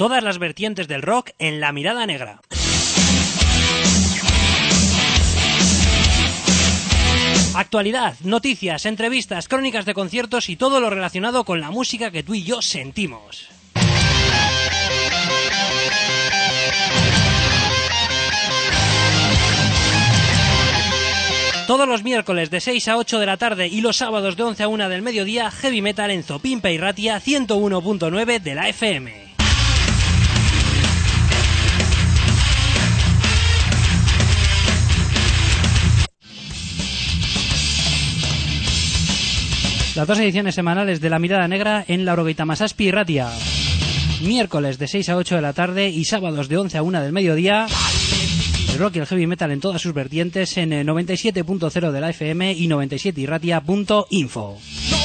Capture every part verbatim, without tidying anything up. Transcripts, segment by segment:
Todas las vertientes del rock en La Mirada Negra. Actualidad, noticias, entrevistas, crónicas de conciertos y todo lo relacionado con la música que tú y yo sentimos. Todos los miércoles de seis a ocho de la tarde y los sábados de once a una del mediodía, Heavy Metal en Zopimpa y Ratia ciento uno punto nueve de la F M. Las dos ediciones semanales de La Mirada Negra en la Orogeita Masaspi y Ratia. Miércoles de seis a ocho de la tarde y sábados de once a una del mediodía. El rock y el heavy metal en todas sus vertientes en noventa y siete punto cero de la F M y noventa y siete y ratia punto info.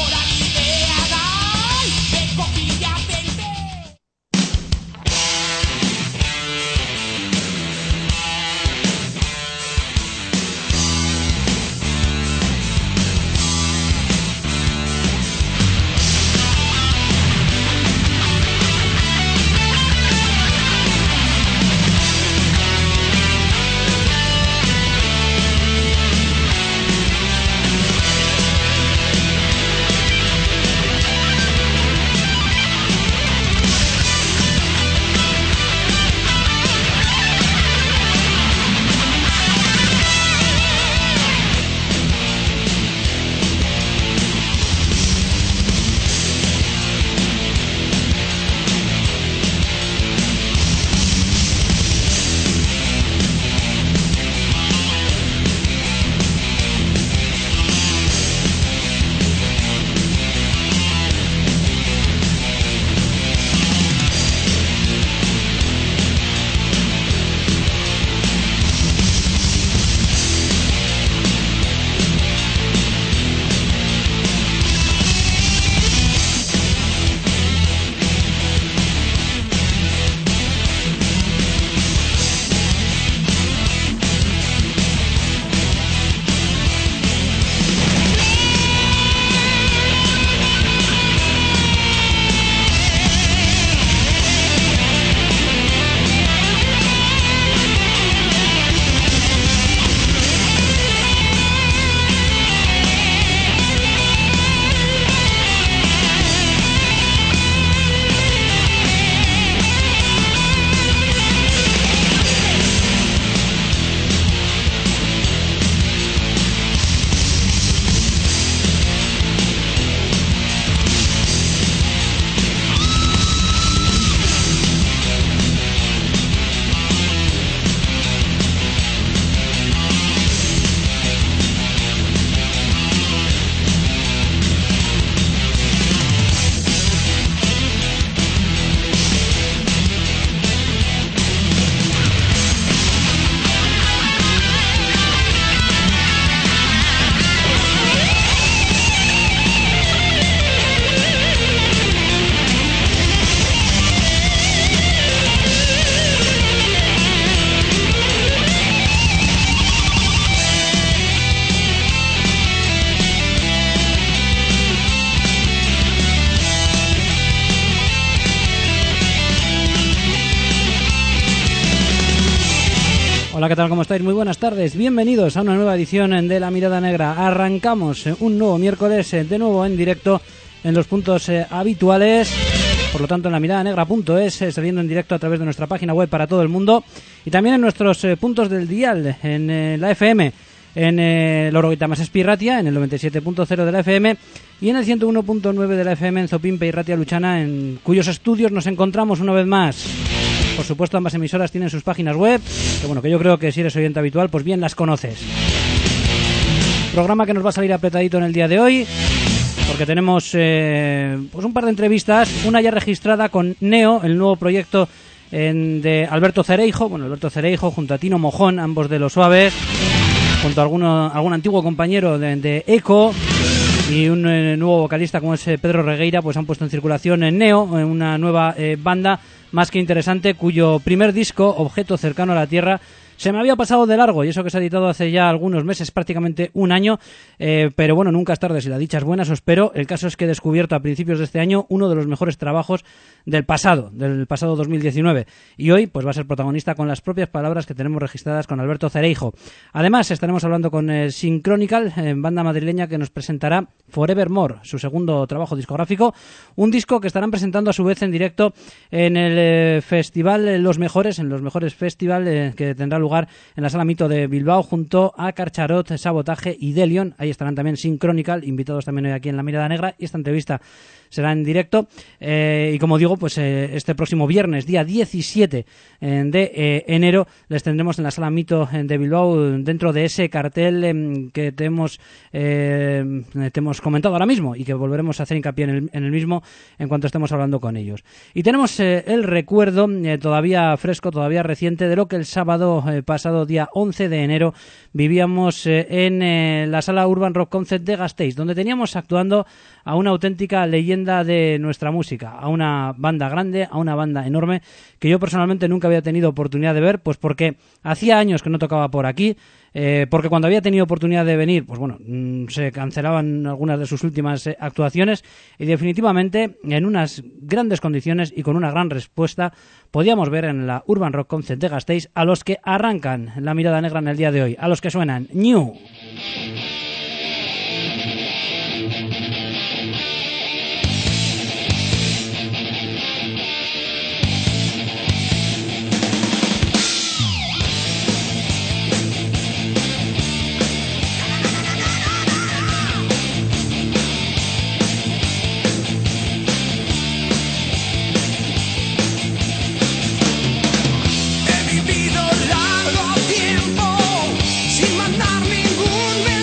Hola, ¿qué tal? ¿Cómo estáis? Muy buenas tardes. Bienvenidos a una nueva edición de La Mirada Negra. Arrancamos un nuevo miércoles, de nuevo en directo en los puntos eh, habituales. Por lo tanto, en la mirada negra punto es, eh, saliendo en directo a través de nuestra página web para todo el mundo. Y también en nuestros eh, puntos del dial, en eh, la F M, en eh, la Orogeita Masaspi y Ratia, en el noventa y siete punto cero de la F M, y en el ciento uno punto nueve de la F M en Zopimpa y Ratia Luchana, en cuyos estudios nos encontramos una vez más. Por supuesto, ambas emisoras tienen sus páginas web, que bueno, que yo creo que si eres oyente habitual, pues bien las conoces. Programa que nos va a salir apretadito en el día de hoy, porque tenemos eh, pues un par de entrevistas, una ya registrada con Neo, el nuevo proyecto en, de Alberto Cereijo, bueno, Alberto Cereijo junto a Tino Mojón, ambos de Los Suaves, junto a alguno, algún antiguo compañero de, de Eco, y un eh, nuevo vocalista como es eh, Pedro Regueira, pues han puesto en circulación en Neo, en una nueva eh, banda más que interesante, cuyo primer disco, Objeto Cercano a la Tierra, Se me había pasado de largo, y eso que se ha editado hace ya algunos meses, prácticamente un año, eh, pero bueno, nunca es tarde si la dicha es buena, eso espero. El caso es que he descubierto a principios de este año uno de los mejores trabajos del pasado, del pasado dos mil diecinueve, y hoy pues va a ser protagonista con las propias palabras que tenemos registradas con Alberto Cereijo. Además, estaremos hablando con eh, Synchronical, eh, banda madrileña que nos presentará Forevermore, su segundo trabajo discográfico, un disco que estarán presentando a su vez en directo en el eh, festival eh, Los Mejores, en los Mejores Festival eh, que tendrá lugar en la Sala Mito de Bilbao junto a Carcharot, Sabotaje y Delion. Ahí estarán también Synchronical, invitados también hoy aquí en La Mirada Negra, y esta entrevista será en directo, eh, y como digo, pues eh, este próximo viernes, día diecisiete eh, de eh, enero, les tendremos en la Sala Mito de Bilbao, dentro de ese cartel eh, que te hemos, eh, te hemos comentado ahora mismo, y que volveremos a hacer hincapié en el, en el mismo en cuanto estemos hablando con ellos. Y tenemos eh, el recuerdo eh, todavía fresco, todavía reciente, de lo que el sábado eh, pasado, día once de enero, vivíamos eh, en eh, la Sala Urban Rock Concert de Gasteiz, donde teníamos actuando a una auténtica leyenda de nuestra música, a una banda grande, a una banda enorme, que yo personalmente nunca había tenido oportunidad de ver, pues porque hacía años que no tocaba por aquí, eh, porque cuando había tenido oportunidad de venir, pues bueno, mmm, se cancelaban algunas de sus últimas eh, actuaciones, y definitivamente en unas grandes condiciones y con una gran respuesta podíamos ver en la Urban Rock Concert de Gasteiz a los que arrancan La Mirada Negra en el día de hoy, a los que suenan New. He vivido largo tiempo sin mandar ningún mensaje.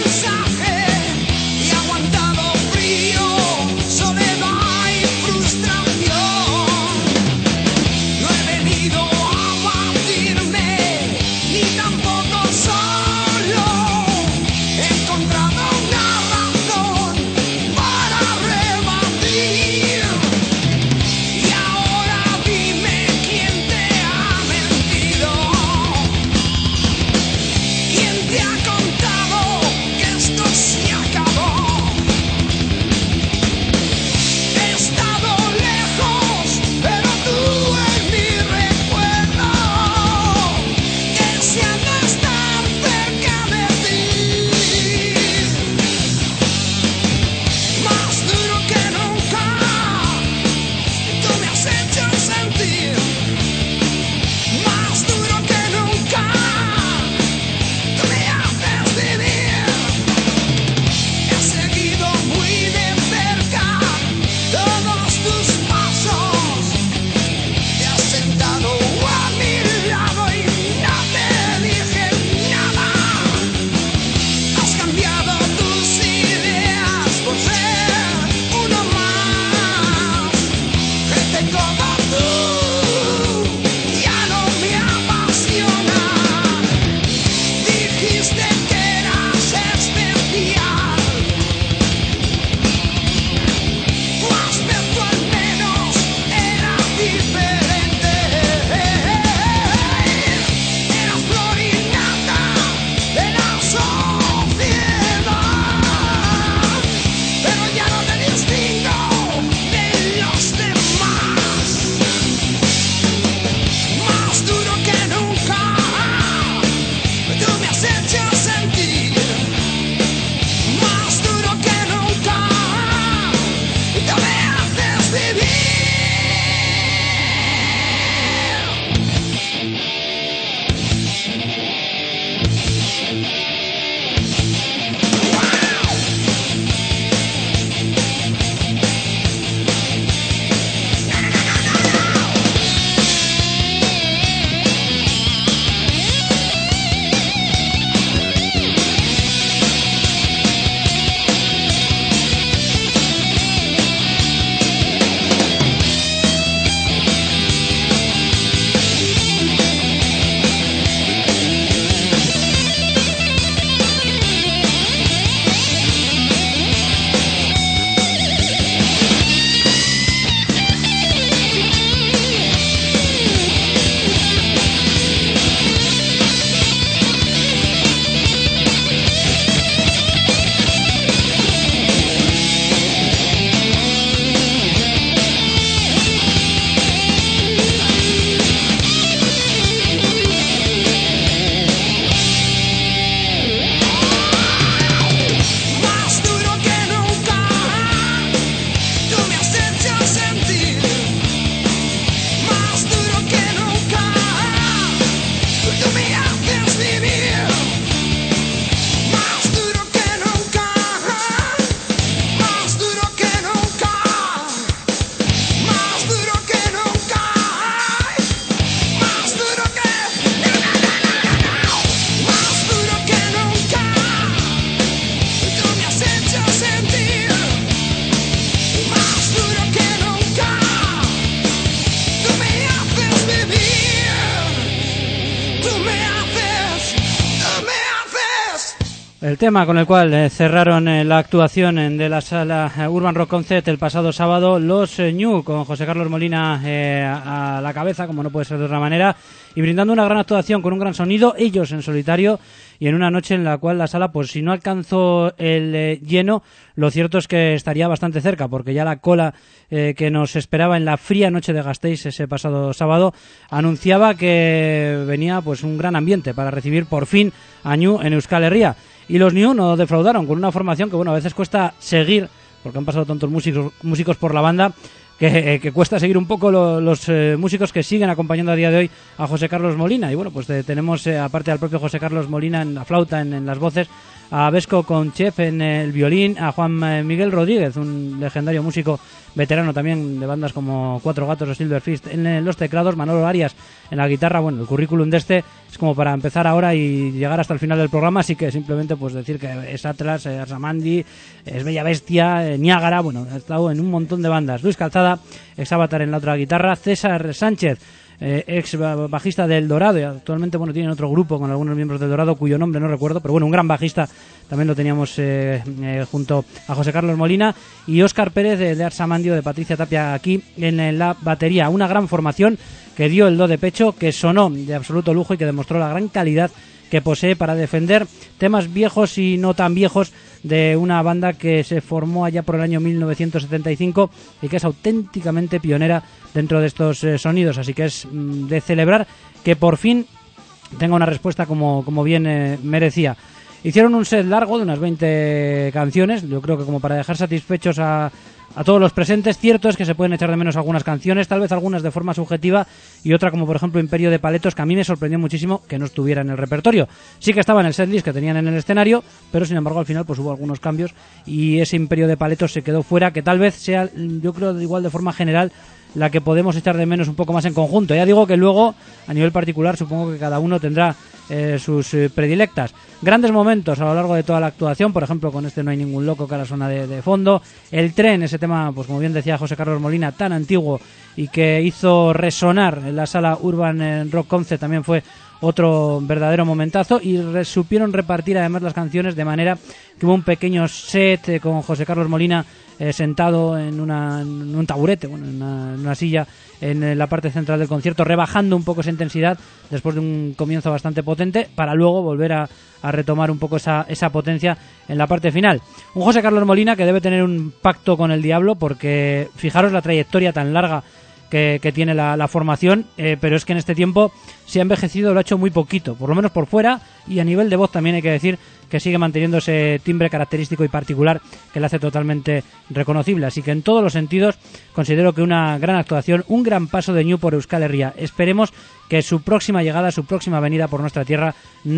El tema con el cual eh, cerraron eh, la actuación eh, de la sala eh, Urban Rock Concept el pasado sábado, los eh, Ñu, con José Carlos Molina eh, a, a la cabeza, como no puede ser de otra manera, y brindando una gran actuación con un gran sonido, ellos en solitario, y en una noche en la cual la sala, pues si no alcanzó el eh, lleno, lo cierto es que estaría bastante cerca, porque ya la cola eh, que nos esperaba en la fría noche de Gasteiz ese pasado sábado anunciaba que venía pues un gran ambiente para recibir por fin a Ñu en Euskal Herria. Y los Ñu no defraudaron, con una formación que bueno, a veces cuesta seguir, porque han pasado tantos músicos, músicos por la banda, que, que cuesta seguir un poco lo, los eh, músicos que siguen acompañando a día de hoy a José Carlos Molina. Y bueno, pues eh, tenemos, eh, aparte del propio José Carlos Molina en la flauta, en, en las voces, a Vesco Conchef en el violín, a Juan eh, Miguel Rodríguez, un legendario músico veterano también de bandas como Cuatro Gatos o Silverfist, en, en los teclados, Manolo Arias en la guitarra. Bueno, el currículum de este es como para empezar ahora y llegar hasta el final del programa, así que simplemente pues decir que es Atlas, es Arsamandi, es Bella Bestia, eh, Niágara, bueno, ha estado en un montón de bandas. Luis Calzada, ex Avatar en la otra guitarra, César Sánchez, Eh, ex bajista del Dorado, y actualmente bueno tienen otro grupo con algunos miembros del Dorado cuyo nombre no recuerdo, pero bueno, un gran bajista, también lo teníamos eh, eh, junto a José Carlos Molina, y Óscar Pérez de, de Arsamandio, de Patricia Tapia aquí en, en la batería. Una gran formación que dio el do de pecho, que sonó de absoluto lujo y que demostró la gran calidad que posee para defender temas viejos y no tan viejos de una banda que se formó allá por el año mil novecientos setenta y cinco y que es auténticamente pionera dentro de estos eh, sonidos, así que es mm, de celebrar que por fin tenga una respuesta como, como bien eh, merecía. Hicieron un set largo de unas veinte canciones, yo creo que como para dejar satisfechos a, a todos los presentes. Cierto es que se pueden echar de menos algunas canciones, tal vez algunas de forma subjetiva, y otra como por ejemplo Imperio de Paletos, que a mí me sorprendió muchísimo que no estuviera en el repertorio. Sí que estaba en el setlist que tenían en el escenario, pero sin embargo al final pues hubo algunos cambios y ese Imperio de Paletos se quedó fuera, que tal vez sea, yo creo igual de forma general, la que podemos echar de menos un poco más en conjunto. Ya digo que luego, a nivel particular, supongo que cada uno tendrá eh, sus eh, predilectas. Grandes momentos a lo largo de toda la actuación, por ejemplo, con este No hay ningún loco, que ahora suena de, de fondo. El tren, ese tema, pues como bien decía José Carlos Molina, tan antiguo y que hizo resonar en la sala Urban Rock Concept, también fue otro verdadero momentazo, y re- supieron repartir además las canciones de manera que hubo un pequeño set eh, con José Carlos Molina eh, sentado en, una, en un taburete, bueno, en una, en una silla en, en la parte central del concierto, rebajando un poco esa intensidad después de un comienzo bastante potente, para luego volver a, a retomar un poco esa, esa potencia en la parte final. Un José Carlos Molina que debe tener un pacto con el diablo, porque fijaros la trayectoria tan larga que, que tiene la, la formación, eh, pero es que en este tiempo se ha envejecido, lo ha hecho muy poquito, por lo menos por fuera, y a nivel de voz también hay que decir que sigue manteniendo ese timbre característico y particular que le hace totalmente reconocible. Así que en todos los sentidos considero que una gran actuación, un gran paso de Ñu por Euskal Herria. Esperemos que su próxima llegada, su próxima venida por nuestra tierra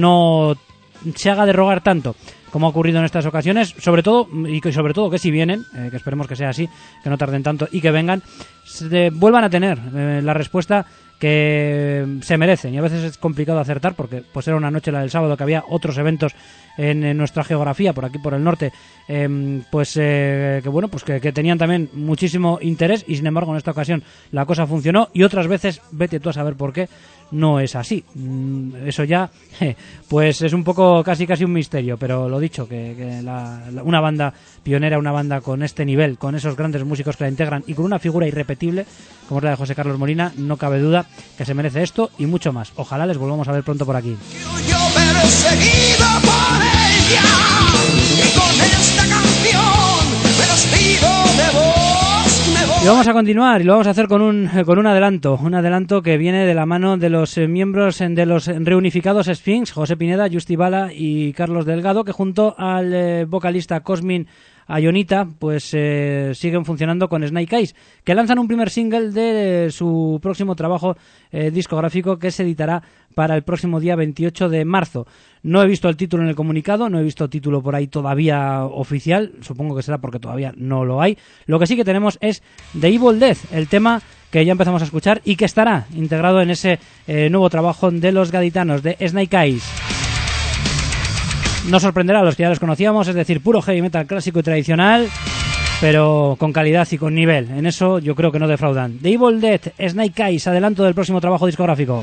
no se haga de rogar tanto como ha ocurrido en estas ocasiones, sobre todo, y que sobre todo que si vienen, eh, que esperemos que sea así, que no tarden tanto y que vengan, se vuelvan a tener eh, la respuesta que se merecen. Y a veces es complicado acertar, porque pues era una noche, la del sábado, que había otros eventos en, en nuestra geografía, por aquí por el norte, eh, pues eh, que bueno, pues que, que tenían también muchísimo interés, y sin embargo en esta ocasión la cosa funcionó, y otras veces, vete tú a saber por qué, no es así. Eso ya pues es un poco casi casi un misterio, pero lo dicho, que, que la, la, una banda pionera, una banda con este nivel, con esos grandes músicos que la integran y con una figura irrepetible como es la de José Carlos Molina, no cabe duda que se merece esto y mucho más. Ojalá les volvamos a ver pronto por aquí. Yo perseguido por ella, y con esta canción me despido de vos, me voy. Y vamos a continuar, y lo vamos a hacer con un con un adelanto, un adelanto que viene de la mano de los eh, miembros de los reunificados Sphinx, José Pineda, Justi Bala y Carlos Delgado, que junto al eh, vocalista Cosmin Ayonita, pues eh, siguen funcionando con Snake Eyes, que lanzan un primer single de eh, su próximo trabajo eh, discográfico, que se editará para el próximo día veintiocho de marzo. No he visto el título en el comunicado, no he visto título por ahí todavía oficial, supongo que será porque todavía no lo hay. Lo que sí que tenemos es The Evil Death, el tema que ya empezamos a escuchar y que estará integrado en ese eh, nuevo trabajo de los gaditanos, de Snake Eyes. No sorprenderá a los que ya los conocíamos, es decir, puro heavy metal clásico y tradicional, pero con calidad y con nivel. En eso yo creo que no defraudan. The Evil Death, Snake Eyes, adelanto del próximo trabajo discográfico.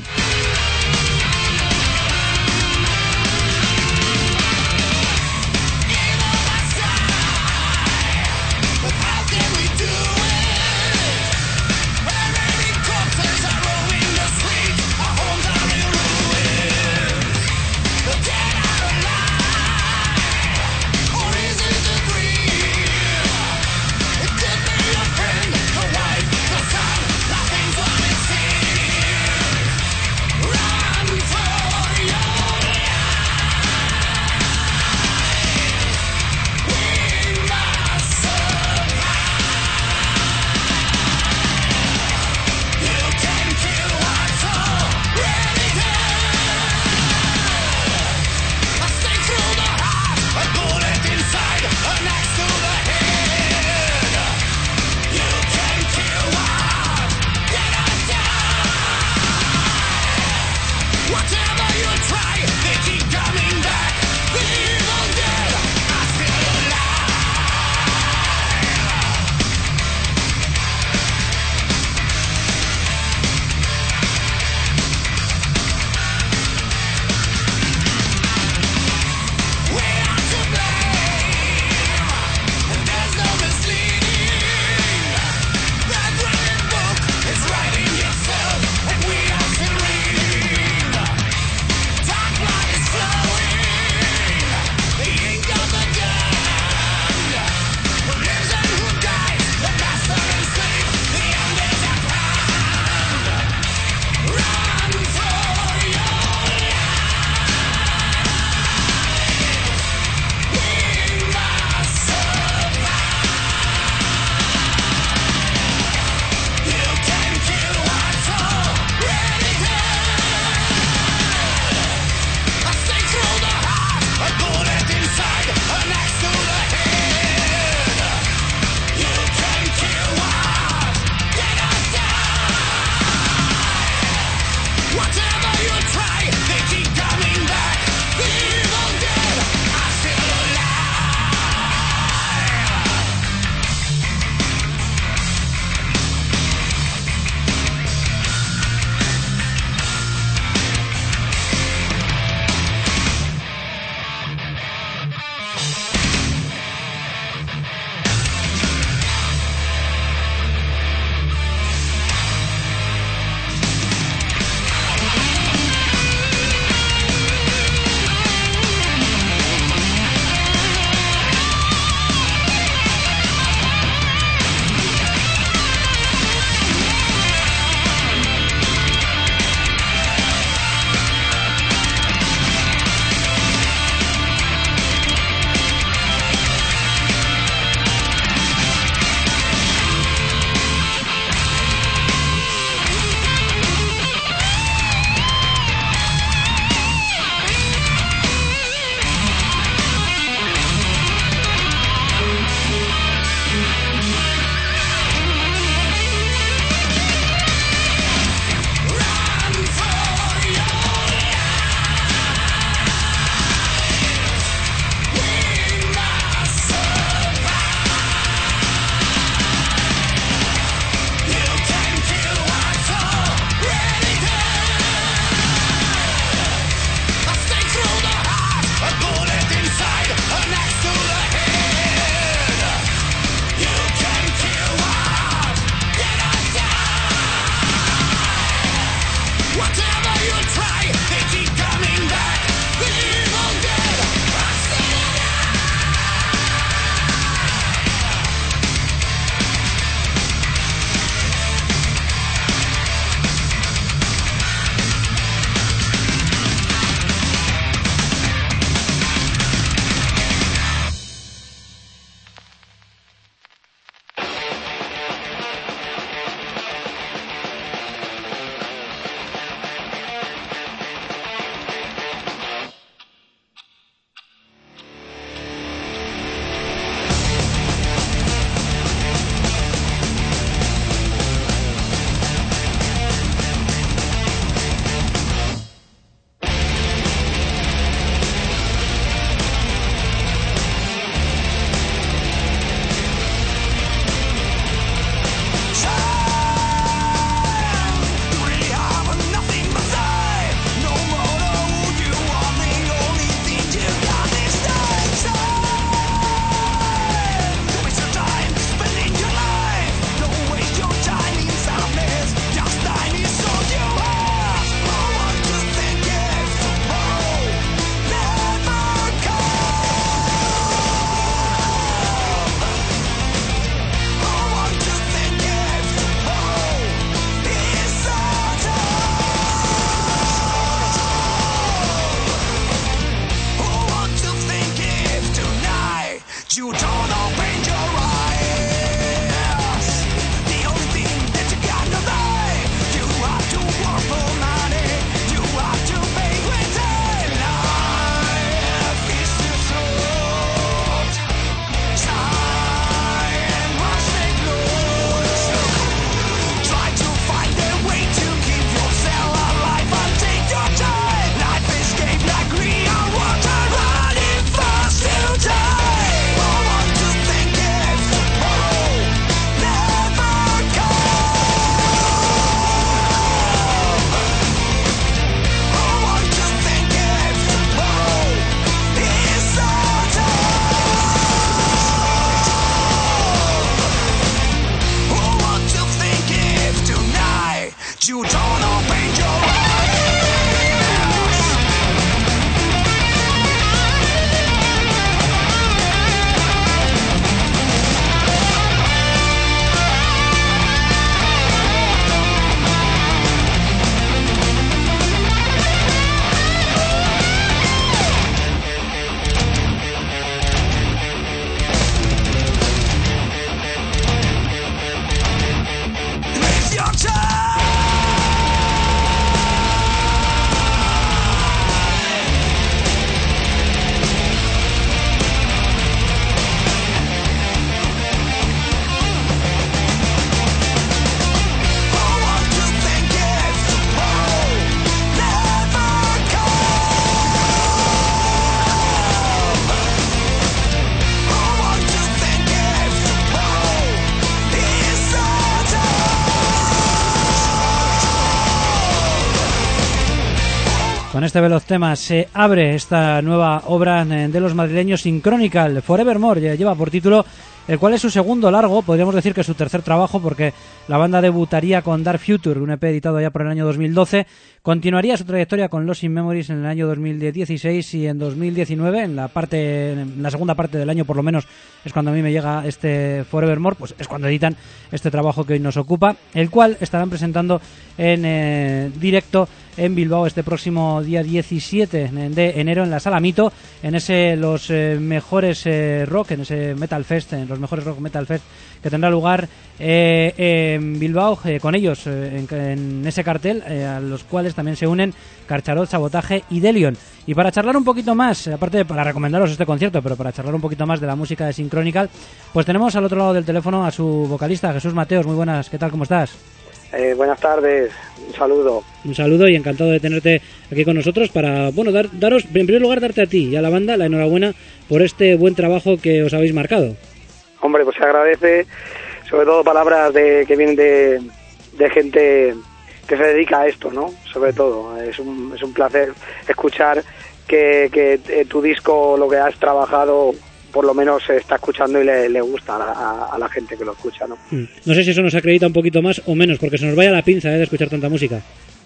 Con este veloz tema se abre esta nueva obra de los madrileños Synchronical. Forevermore lleva por título, el cual es su segundo largo, podríamos decir que es su tercer trabajo, porque la banda debutaría con Dark Future, un E P editado ya por el año dos mil doce, continuaría su trayectoria con Lost in Memories en el año dos mil dieciséis y en dos mil diecinueve, en la parte, en la segunda parte del año por lo menos, es cuando a mí me llega este Forevermore, pues es cuando editan este trabajo que hoy nos ocupa, el cual estarán presentando en eh, directo en Bilbao este próximo día diecisiete de enero en la Sala Mito, en ese los eh, mejores eh, rock, en ese Metal Fest, en los mejores rock Metal Fest que tendrá lugar eh, en Bilbao, eh, con ellos eh, en, en ese cartel, eh, a los cuales también se unen Carcharot, Sabotaje y Delion. Y para charlar un poquito más, aparte de para recomendaros este concierto, pero para charlar un poquito más de la música de Synchronical, pues tenemos al otro lado del teléfono a su vocalista, Jesús Mateos. Muy buenas, ¿qué tal? ¿Cómo estás? Eh, buenas tardes, un saludo. Un saludo y encantado de tenerte aquí con nosotros para, bueno, dar, daros, en primer lugar, darte a ti y a la banda la enhorabuena por este buen trabajo que os habéis marcado. Hombre, pues se agradece, sobre todo palabras de que vienen de, de gente que se dedica a esto, ¿no? Sobre todo, es un, es un placer escuchar que, que eh, tu disco, lo que has trabajado, por lo menos se está escuchando y le, le gusta a la, a, a la gente que lo escucha, ¿no? No sé si eso nos acredita un poquito más o menos, porque se nos vaya la pinza ¿eh? de escuchar tanta música.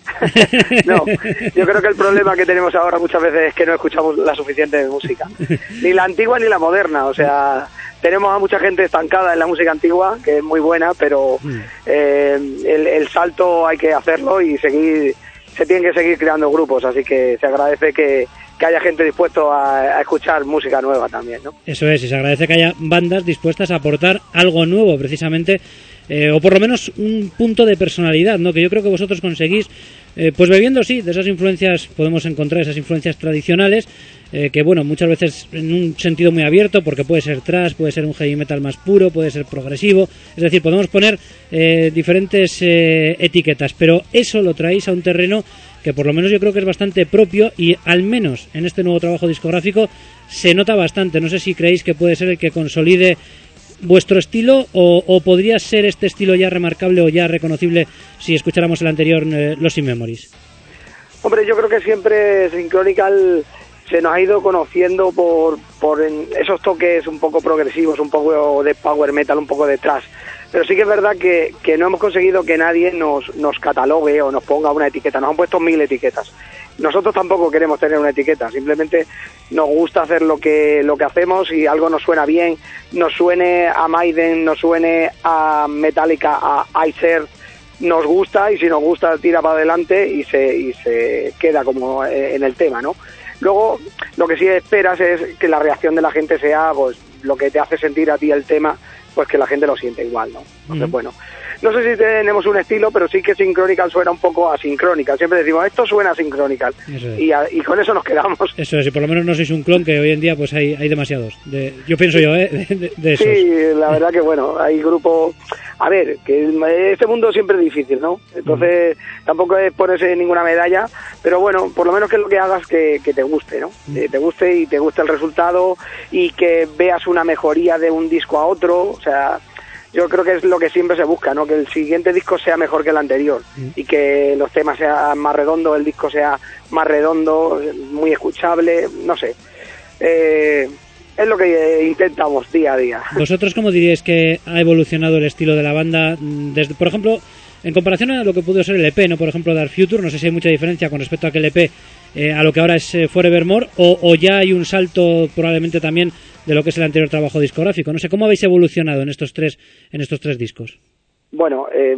No, yo creo que el problema que tenemos ahora muchas veces es que no escuchamos la suficiente música, ni la antigua ni la moderna, o sea, tenemos a mucha gente estancada en la música antigua, que es muy buena, pero eh, el, el salto hay que hacerlo y seguir, se tienen que seguir creando grupos, así que se agradece que que haya gente dispuesto a, a escuchar música nueva también, ¿no? Eso es, y se agradece que haya bandas dispuestas a aportar algo nuevo, precisamente, eh, o por lo menos un punto de personalidad, ¿no? Que yo creo que vosotros conseguís, eh, pues bebiendo, sí, de esas influencias, podemos encontrar esas influencias tradicionales, eh, que bueno, muchas veces en un sentido muy abierto, porque puede ser thrash, puede ser un heavy metal más puro, puede ser progresivo, es decir, podemos poner eh, diferentes eh, etiquetas, pero eso lo traéis a un terreno que por lo menos yo creo que es bastante propio y al menos en este nuevo trabajo discográfico se nota bastante. No sé si creéis que puede ser el que consolide vuestro estilo o, o podría ser este estilo ya remarcable o ya reconocible si escucháramos el anterior eh, Lost in Memories. Hombre, yo creo que siempre Synchronical se nos ha ido conociendo por, por esos toques un poco progresivos, un poco de power metal, un poco de thrash. Pero sí que es verdad que, que no hemos conseguido que nadie nos, nos catalogue o nos ponga una etiqueta. Nos han puesto mil etiquetas. Nosotros tampoco queremos tener una etiqueta. Simplemente nos gusta hacer lo que lo que hacemos y algo nos suena bien, nos suene a Maiden, nos suene a Metallica, a Ice Earth, nos gusta y si nos gusta tira para adelante y se, y se queda como en el tema, ¿no? Luego, lo que sí esperas es que la reacción de la gente sea pues lo que te hace sentir a ti el tema, pues que la gente lo siente igual, ¿no? Entonces, mm. bueno, no sé si tenemos un estilo, pero sí que Synchronical suena un poco a Synchronical. Siempre decimos, esto suena a Synchronical. Es. Y, a, y con eso nos quedamos. Eso es, y por lo menos no sois un clon, que hoy en día pues hay, hay demasiados. De, yo pienso yo, ¿eh? De, de esos. Sí, la verdad que bueno, hay grupos... A ver, que este mundo siempre es difícil, ¿no? Entonces, mm. tampoco es ponerse ninguna medalla, pero bueno, por lo menos que lo que hagas que, que te guste, ¿no? Mm. Que te guste y te guste el resultado y que veas una mejoría de un disco a otro, o sea... Yo creo que es lo que siempre se busca, ¿no? Que el siguiente disco sea mejor que el anterior mm. y que los temas sean más redondos, el disco sea más redondo, muy escuchable, no sé. Eh, es lo que intentamos día a día. ¿Vosotros cómo diríais que ha evolucionado el estilo de la banda? Desde, por ejemplo, en comparación a lo que pudo ser el E P, ¿no? Por ejemplo, Dark Future, no sé si hay mucha diferencia con respecto a aquel E P eh, a lo que ahora es eh, Forevermore, o, o ya hay un salto probablemente también de lo que es el anterior trabajo discográfico. No sé, ¿cómo habéis evolucionado en estos tres, en estos tres discos? Bueno, eh,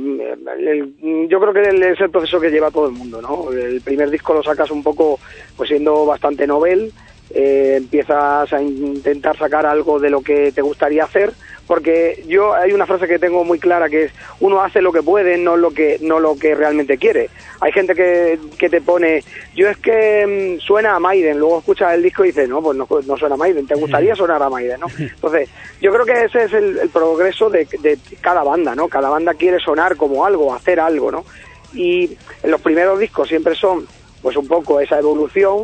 el, yo creo que es el proceso que lleva todo el mundo, ¿no? El primer disco lo sacas un poco, pues siendo bastante novel, eh, empiezas a intentar sacar algo de lo que te gustaría hacer, porque yo hay una frase que tengo muy clara que es: uno hace lo que puede, no lo que no lo que realmente quiere. Hay gente que, que te pone, yo es que mmm, suena a Maiden, luego escuchas el disco y dices, no, pues no, no suena a Maiden, te gustaría sonar a Maiden, ¿no? Entonces, yo creo que ese es el, el progreso de, de cada banda, ¿no? Cada banda quiere sonar como algo, hacer algo, ¿no? Y en los primeros discos siempre son, pues un poco esa evolución.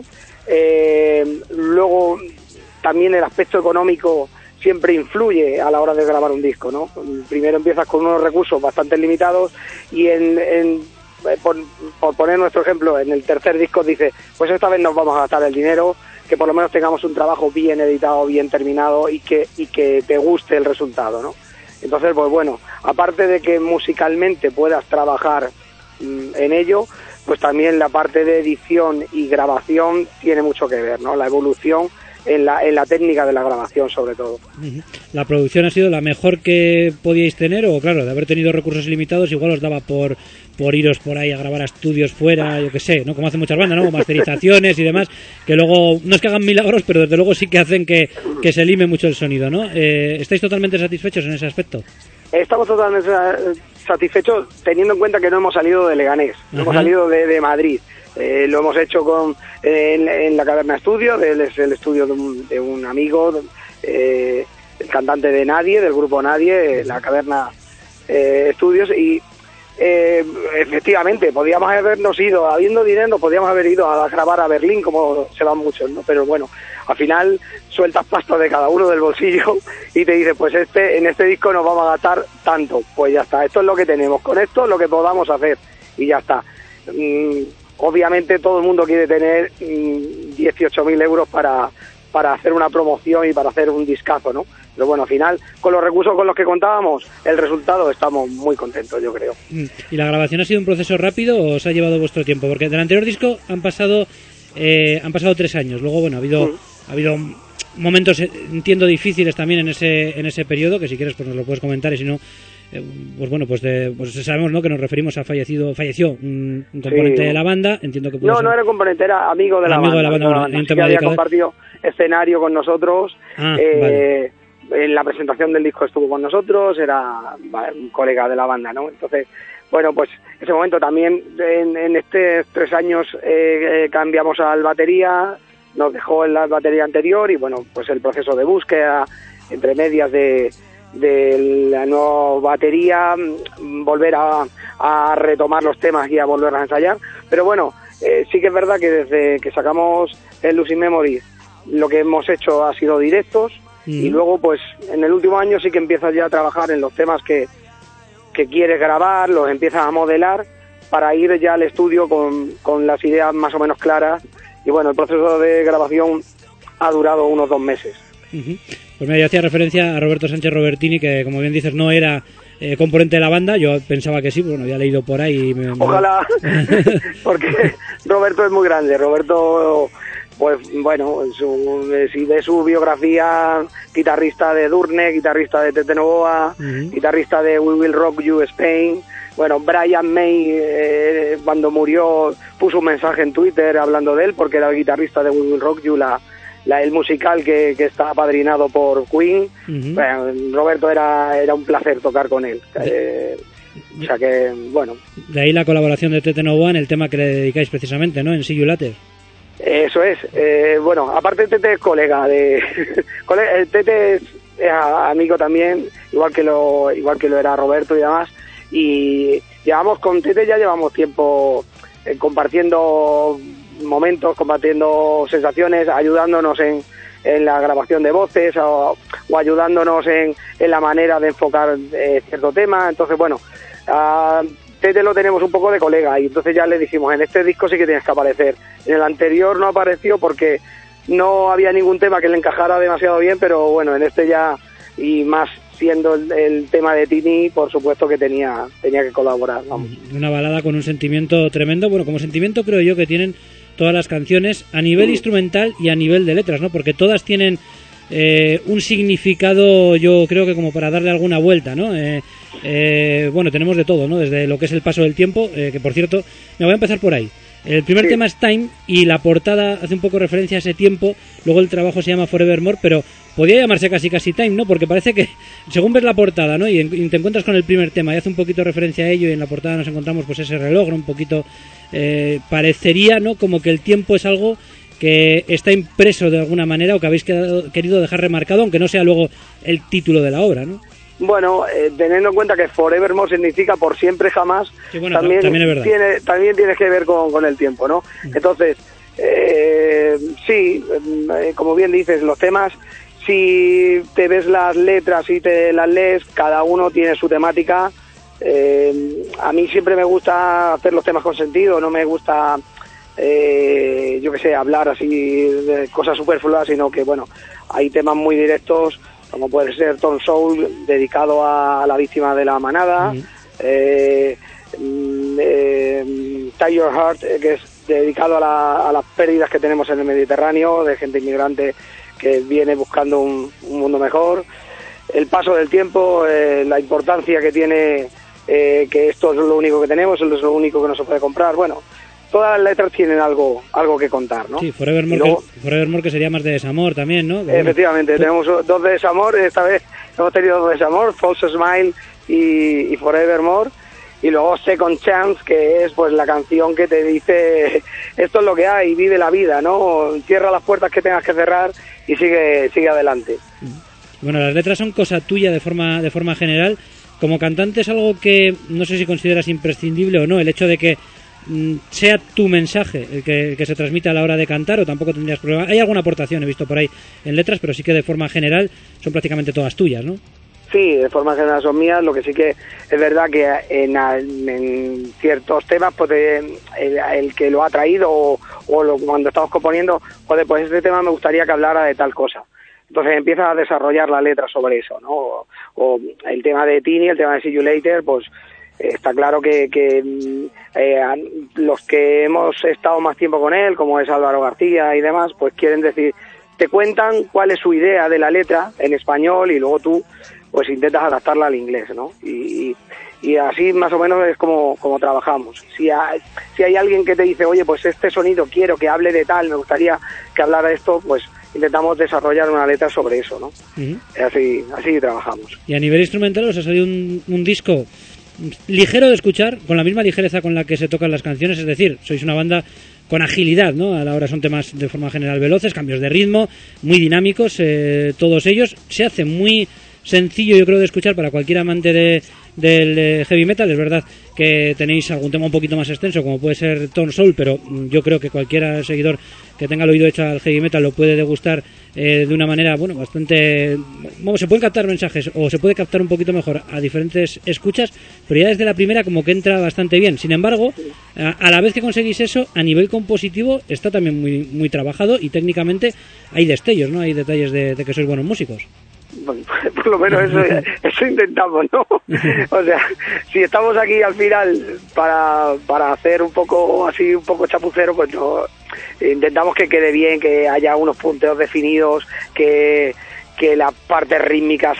Eh, luego también el aspecto económico siempre influye a la hora de grabar un disco, ¿no? Primero empiezas con unos recursos bastante limitados y en, en por, por poner nuestro ejemplo, en el tercer disco dice, pues esta vez nos vamos a gastar el dinero, que por lo menos tengamos un trabajo bien editado, bien terminado y que y que te guste el resultado, ¿no? Entonces, pues bueno, aparte de que musicalmente puedas trabajar mmm, en ello, pues también la parte de edición y grabación tiene mucho que ver, ¿no? La evolución en la, en la técnica de la grabación, sobre todo. ¿La producción ha sido la mejor que podíais tener? O, claro, de haber tenido recursos limitados, igual os daba por por iros por ahí a grabar a estudios fuera, yo qué sé, ¿no? Como hacen muchas bandas, ¿no? Masterizaciones y demás, que luego, no es que hagan milagros, pero desde luego sí que hacen que, que se lime mucho el sonido, ¿no? Eh, ¿Estáis totalmente satisfechos en ese aspecto? Estamos totalmente satisfechos teniendo en cuenta que no hemos salido de Leganés, no hemos salido de, de Madrid. Eh, lo hemos hecho con en, en la Caverna Estudio, es el estudio de un, de un amigo, eh, el cantante de Nadie, del grupo Nadie, la Caverna eh, Estudios, y eh, efectivamente podíamos habernos ido, habiendo dinero, podíamos haber ido a grabar a Berlín, como se van muchos, ¿no? Pero bueno, al final sueltas pasta de cada uno del bolsillo y te dices, pues este en este disco nos vamos a gastar tanto, pues ya está, esto es lo que tenemos, con esto es lo que podamos hacer y ya está. Mm, obviamente todo el mundo quiere tener mm, dieciocho mil euros para, para hacer una promoción y para hacer un discazo, ¿no? Pero bueno, al final, con los recursos con los que contábamos, el resultado estamos muy contentos, yo creo. ¿Y la grabación ha sido un proceso rápido o os ha llevado vuestro tiempo? Porque del anterior disco han pasado eh, han pasado tres años. Luego, bueno, ha habido, mm. ha habido momentos, entiendo, difíciles también en ese en ese periodo, que si quieres pues nos lo puedes comentar, y si no, eh, pues bueno, pues, de, pues sabemos, ¿no?, que nos referimos a fallecido falleció un, un componente sí. de la banda. Entiendo que no, ser... no era componente, era amigo de la amigo banda. De la banda, no, bueno, no, que había compartido escenario con nosotros. Ah, eh, vale. En la presentación del disco estuvo con nosotros, era un colega de la banda, ¿no? Entonces, bueno, pues ese momento también, en, en estos tres años eh, eh, cambiamos al batería, nos dejó en la batería anterior y bueno, pues el proceso de búsqueda, entre medias de, de la nueva batería, volver a, a retomar los temas y a volver a ensayar. Pero bueno, eh, sí que es verdad que desde que sacamos el Losing Memories, lo que hemos hecho ha sido directos. Y luego, pues, en el último año sí que empiezas ya a trabajar en los temas que, que quieres grabar, los empiezas a modelar para ir ya al estudio con, con las ideas más o menos claras. Y bueno, el proceso de grabación ha durado unos dos meses. Uh-huh. Pues mira, yo hacía referencia a Roberto Sánchez Robertini, que como bien dices no era eh, componente de la banda. Yo pensaba que sí, bueno, había leído por ahí. Y me, Ojalá, porque Roberto es muy grande. Roberto... Pues bueno, su, si de su biografía, guitarrista de Durne, guitarrista de Tete Novoa, uh-huh. guitarrista de We Will Rock You Spain. Bueno, Brian May, eh, cuando murió, puso un mensaje en Twitter hablando de él, porque era el guitarrista de We Will Rock You, la, la, el musical que, que está apadrinado por Queen. Uh-huh. Bueno, Roberto era, era un placer tocar con él. Eh, o sea que, bueno. De ahí la colaboración de Tete Novoa en el tema que le dedicáis precisamente, ¿no? En See You Later. Eso es, eh, bueno, aparte Tete es colega de Tete es, es amigo también, igual que lo igual que lo era Roberto y demás, y llevamos con Tete, ya llevamos tiempo eh, compartiendo momentos, compartiendo sensaciones, ayudándonos en, en la grabación de voces o, o ayudándonos en, en la manera de enfocar eh, cierto tema. Entonces, bueno, uh, Tete lo tenemos un poco de colega y entonces ya le dijimos, en este disco sí que tienes que aparecer. En el anterior no apareció porque no había ningún tema que le encajara demasiado bien, pero bueno, en este ya, y más siendo el, el tema de Tini, por supuesto que tenía tenía que colaborar, vamos. Una balada con un sentimiento tremendo, bueno, como sentimiento creo yo que tienen todas las canciones a nivel mm. instrumental y a nivel de letras, ¿no? Porque todas tienen eh, un significado, yo creo que como para darle alguna vuelta, ¿no? Eh, eh, bueno, tenemos de todo, ¿no? Desde lo que es el paso del tiempo, eh, que por cierto, me voy a empezar por ahí. El primer sí. tema es Time y la portada hace un poco referencia a ese tiempo, luego el trabajo se llama Forevermore, pero podría llamarse casi casi Time, ¿no? Porque parece que, según ves la portada, ¿no? Y, en, y te encuentras con el primer tema y hace un poquito referencia a ello y en la portada nos encontramos pues ese reloj, ¿no? Un poquito eh, parecería, ¿no? Como que el tiempo es algo que está impreso de alguna manera o que habéis quedado, querido dejar remarcado, aunque no sea luego el título de la obra, ¿no? Bueno, eh, teniendo en cuenta que Forevermore significa por siempre jamás, sí, bueno, también, también, es verdad. Tiene, también tiene que ver con, con el tiempo, ¿no? Mm. Entonces, eh, sí, eh, como bien dices, los temas, si te ves las letras y te las lees, cada uno tiene su temática. Eh, a mí siempre me gusta hacer los temas con sentido, no me gusta, eh, yo qué sé, hablar así de cosas superfluas, sino que, bueno, hay temas muy directos, como puede ser Tom Soul, dedicado a la víctima de la manada, mm. eh, eh, Tie Your Heart, que es dedicado a, la, a las pérdidas que tenemos en el Mediterráneo, de gente inmigrante que viene buscando un, un mundo mejor. El paso del tiempo, eh, la importancia que tiene, eh, que esto es lo único que tenemos, esto es lo único que no se puede comprar. Bueno, todas las letras tienen algo algo que contar, ¿no? Sí, Forevermore, luego, que, Forevermore que sería más de desamor también, ¿no? Efectivamente, bueno, tenemos dos de desamor, esta vez hemos tenido dos de desamor, False Smile y, y Forevermore, y luego Second Chance, que es pues la canción que te dice esto es lo que hay, vive la vida, ¿no? Cierra las puertas que tengas que cerrar y sigue sigue adelante. Bueno, las letras son cosa tuya de forma de forma general. Como cantante es algo que no sé si consideras imprescindible o no, el hecho de que sea tu mensaje el que, el que se transmite a la hora de cantar, o tampoco tendrías problema. Hay alguna aportación, he visto por ahí en letras, pero sí que de forma general son prácticamente todas tuyas, ¿no? Sí, de forma general son mías, lo que sí que es verdad que en, en ciertos temas pues el, el que lo ha traído o, o lo, cuando estamos componiendo, joder, pues este tema me gustaría que hablara de tal cosa. Entonces empiezas a desarrollar la letra sobre eso, ¿no? O, o el tema de Tini, el tema de See You Later, pues está claro que, que eh, los que hemos estado más tiempo con él, como es Álvaro García y demás, pues quieren decir, te cuentan cuál es su idea de la letra en español y luego tú pues intentas adaptarla al inglés, ¿no? Y, y, y así más o menos es como, como trabajamos. Si hay, si hay alguien que te dice, oye, pues este sonido quiero que hable de tal, me gustaría que hablara de esto, pues intentamos desarrollar una letra sobre eso, ¿no? Uh-huh. Así, así trabajamos. Y a nivel instrumental os ha salido un, un disco ligero de escuchar, con la misma ligereza con la que se tocan las canciones, es decir, sois una banda con agilidad, ¿no? A la hora son temas de forma general veloces, cambios de ritmo, muy dinámicos, eh, todos ellos. Se hace muy sencillo, yo creo, de escuchar para cualquier amante de, del heavy metal. Es verdad que tenéis algún tema un poquito más extenso, como puede ser Tom Soul, pero yo creo que cualquier seguidor que tenga el oído hecho al heavy metal lo puede degustar eh, de una manera, bueno, bastante... Bueno, se pueden captar mensajes o se puede captar un poquito mejor a diferentes escuchas, pero ya desde la primera como que entra bastante bien. Sin embargo, a, a la vez que conseguís eso, a nivel compositivo está también muy, muy trabajado y técnicamente hay destellos, ¿no? Hay detalles de, de que sois buenos músicos. Bueno, por lo menos eso, eso intentamos, ¿no? O sea, si estamos aquí al final para, para hacer un poco así, un poco chapucero, pues no, intentamos que quede bien, que haya unos punteos definidos, que, que las partes rítmicas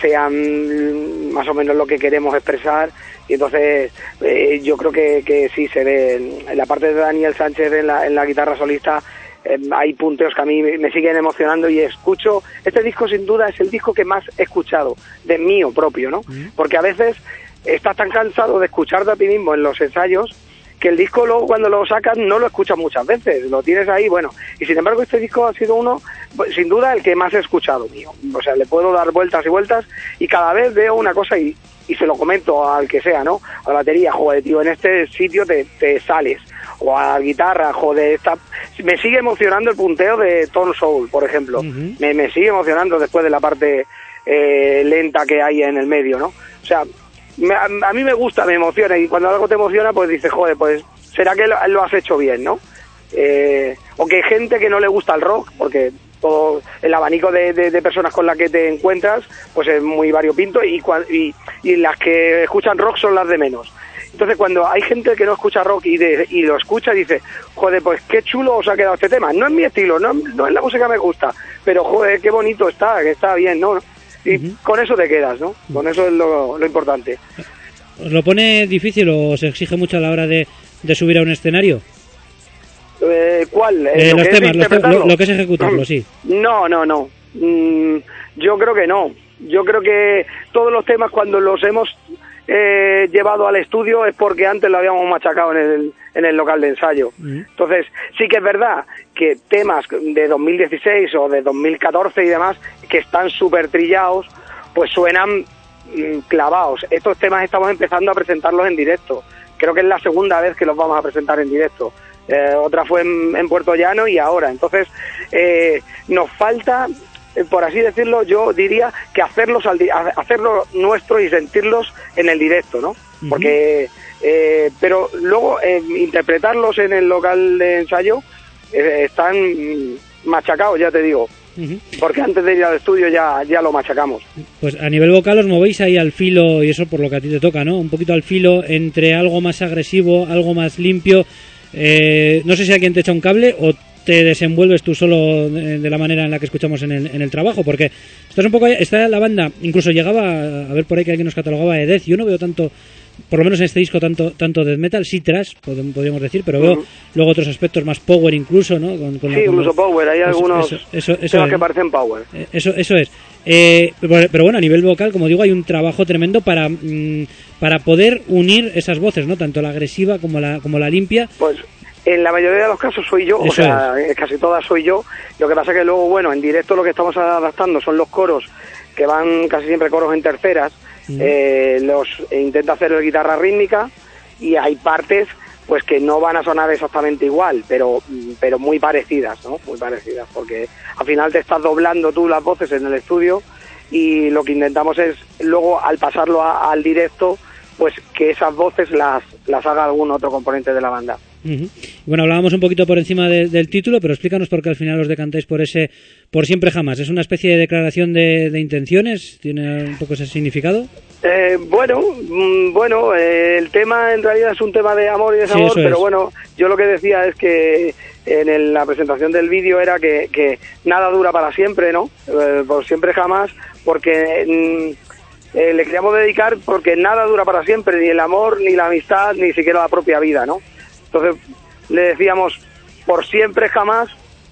sean más o menos lo que queremos expresar. Y entonces eh, yo creo que, que sí se ve en, en la parte de Daniel Sánchez en la, en la guitarra solista. Eh, hay punteos que a mí me siguen emocionando y escucho, este disco sin duda es el disco que más he escuchado, de mío propio, ¿no? Mm. Porque a veces estás tan cansado de escucharte a ti mismo en los ensayos que el disco luego cuando lo sacas no lo escuchas muchas veces, lo tienes ahí, bueno, y sin embargo este disco ha sido uno, pues, sin duda el que más he escuchado mío, o sea, le puedo dar vueltas y vueltas y cada vez veo una cosa y, y se lo comento al que sea, ¿no? A la batería, joder, tío, en este sitio te, te sales, o a la guitarra, joder, esta... me sigue emocionando el punteo de Tom Soul, por ejemplo, uh-huh. me, me sigue emocionando después de la parte eh, lenta que hay en el medio, ¿no? O sea, me, a, a mí me gusta, me emociona, y cuando algo te emociona, pues dices, joder, pues será que lo, lo has hecho bien, ¿no? Eh, o que hay gente que no le gusta el rock, porque todo el abanico de, de, de personas con las que te encuentras pues es muy variopinto y, y, y las que escuchan rock son las de menos. Entonces cuando hay gente que no escucha rock y, de, y lo escucha y dice, joder, pues qué chulo os ha quedado este tema, no es mi estilo, no, no es la música que me gusta, pero joder, qué bonito está, que está bien, ¿no? Y uh-huh. con eso te quedas, ¿no? Con eso es lo, lo importante. ¿Os lo pone difícil o os exige mucho a la hora de, de subir a un escenario? Eh, ¿Cuál? Eh, los temas, los te- lo, lo que es ejecutarlo, sí. No, no, no. Mm, yo creo que no. Yo creo que todos los temas cuando los hemos eh, llevado al estudio es porque antes lo habíamos machacado en el, en el local de ensayo. Uh-huh. Entonces, sí que es verdad que temas de dos mil dieciséis o de dos mil catorce y demás, que están súper trillados, pues suenan mm, clavados. Estos temas estamos empezando a presentarlos en directo. Creo que es la segunda vez que los vamos a presentar en directo. Eh, otra fue en, en Puerto Llano y ahora. Entonces, eh, nos falta, eh, por así decirlo, yo diría que hacerlos al di- hacerlo nuestro y sentirlos en el directo, ¿no? Uh-huh. Porque, eh, pero luego eh, interpretarlos en el local de ensayo eh, están machacados, ya te digo. Uh-huh. Porque antes de ir al estudio ya, ya lo machacamos. Pues a nivel vocal os movéis ahí al filo, y eso por lo que a ti te toca, ¿no? Un poquito al filo entre algo más agresivo, algo más limpio. Eh, no sé si alguien te echa un cable o te desenvuelves tú solo de, de la manera en la que escuchamos en el, en el trabajo, porque estás un poco, está la banda, incluso llegaba a ver por ahí que alguien nos catalogaba de death. Yo no veo tanto, por lo menos en este disco, tanto tanto death metal, sí thrash, podríamos decir, pero veo uh-huh. luego otros aspectos más power incluso, ¿no? Con, con sí, la, con incluso los, power, hay algunos eso, eso, eso, temas es, que parecen power. Eso, eso es. Eh, pero bueno, a nivel vocal, como digo, hay un trabajo tremendo para mmm, para poder unir esas voces, ¿no? Tanto la agresiva como la como la limpia. Pues en la mayoría de los casos soy yo, Eso o sea, es. casi todas soy yo. Lo que pasa es que luego, bueno, en directo lo que estamos adaptando son los coros, que van casi siempre coros en terceras. Mm. Eh, los eh, intento hacer de guitarra rítmica y hay partes pues que no van a sonar exactamente igual, pero pero muy parecidas, ¿no? Muy parecidas, porque al final te estás doblando tú las voces en el estudio y lo que intentamos es luego al pasarlo a, al directo, pues que esas voces las las haga algún otro componente de la banda. Uh-huh. Bueno, hablábamos un poquito por encima de, del título, pero explícanos por qué al final os decantáis por ese por siempre jamás. ¿Es una especie de declaración de, de intenciones? ¿Tiene un poco ese significado? Eh, bueno, mm, bueno, eh, el tema en realidad es un tema de amor y desamor, sí, pero es. Bueno, yo lo que decía es que en el, la presentación del vídeo era que, que nada dura para siempre, ¿no? Eh, por siempre jamás, porque mm, eh, le queríamos dedicar porque nada dura para siempre, ni el amor, ni la amistad, ni siquiera la propia vida, ¿no? Entonces le decíamos por siempre jamás,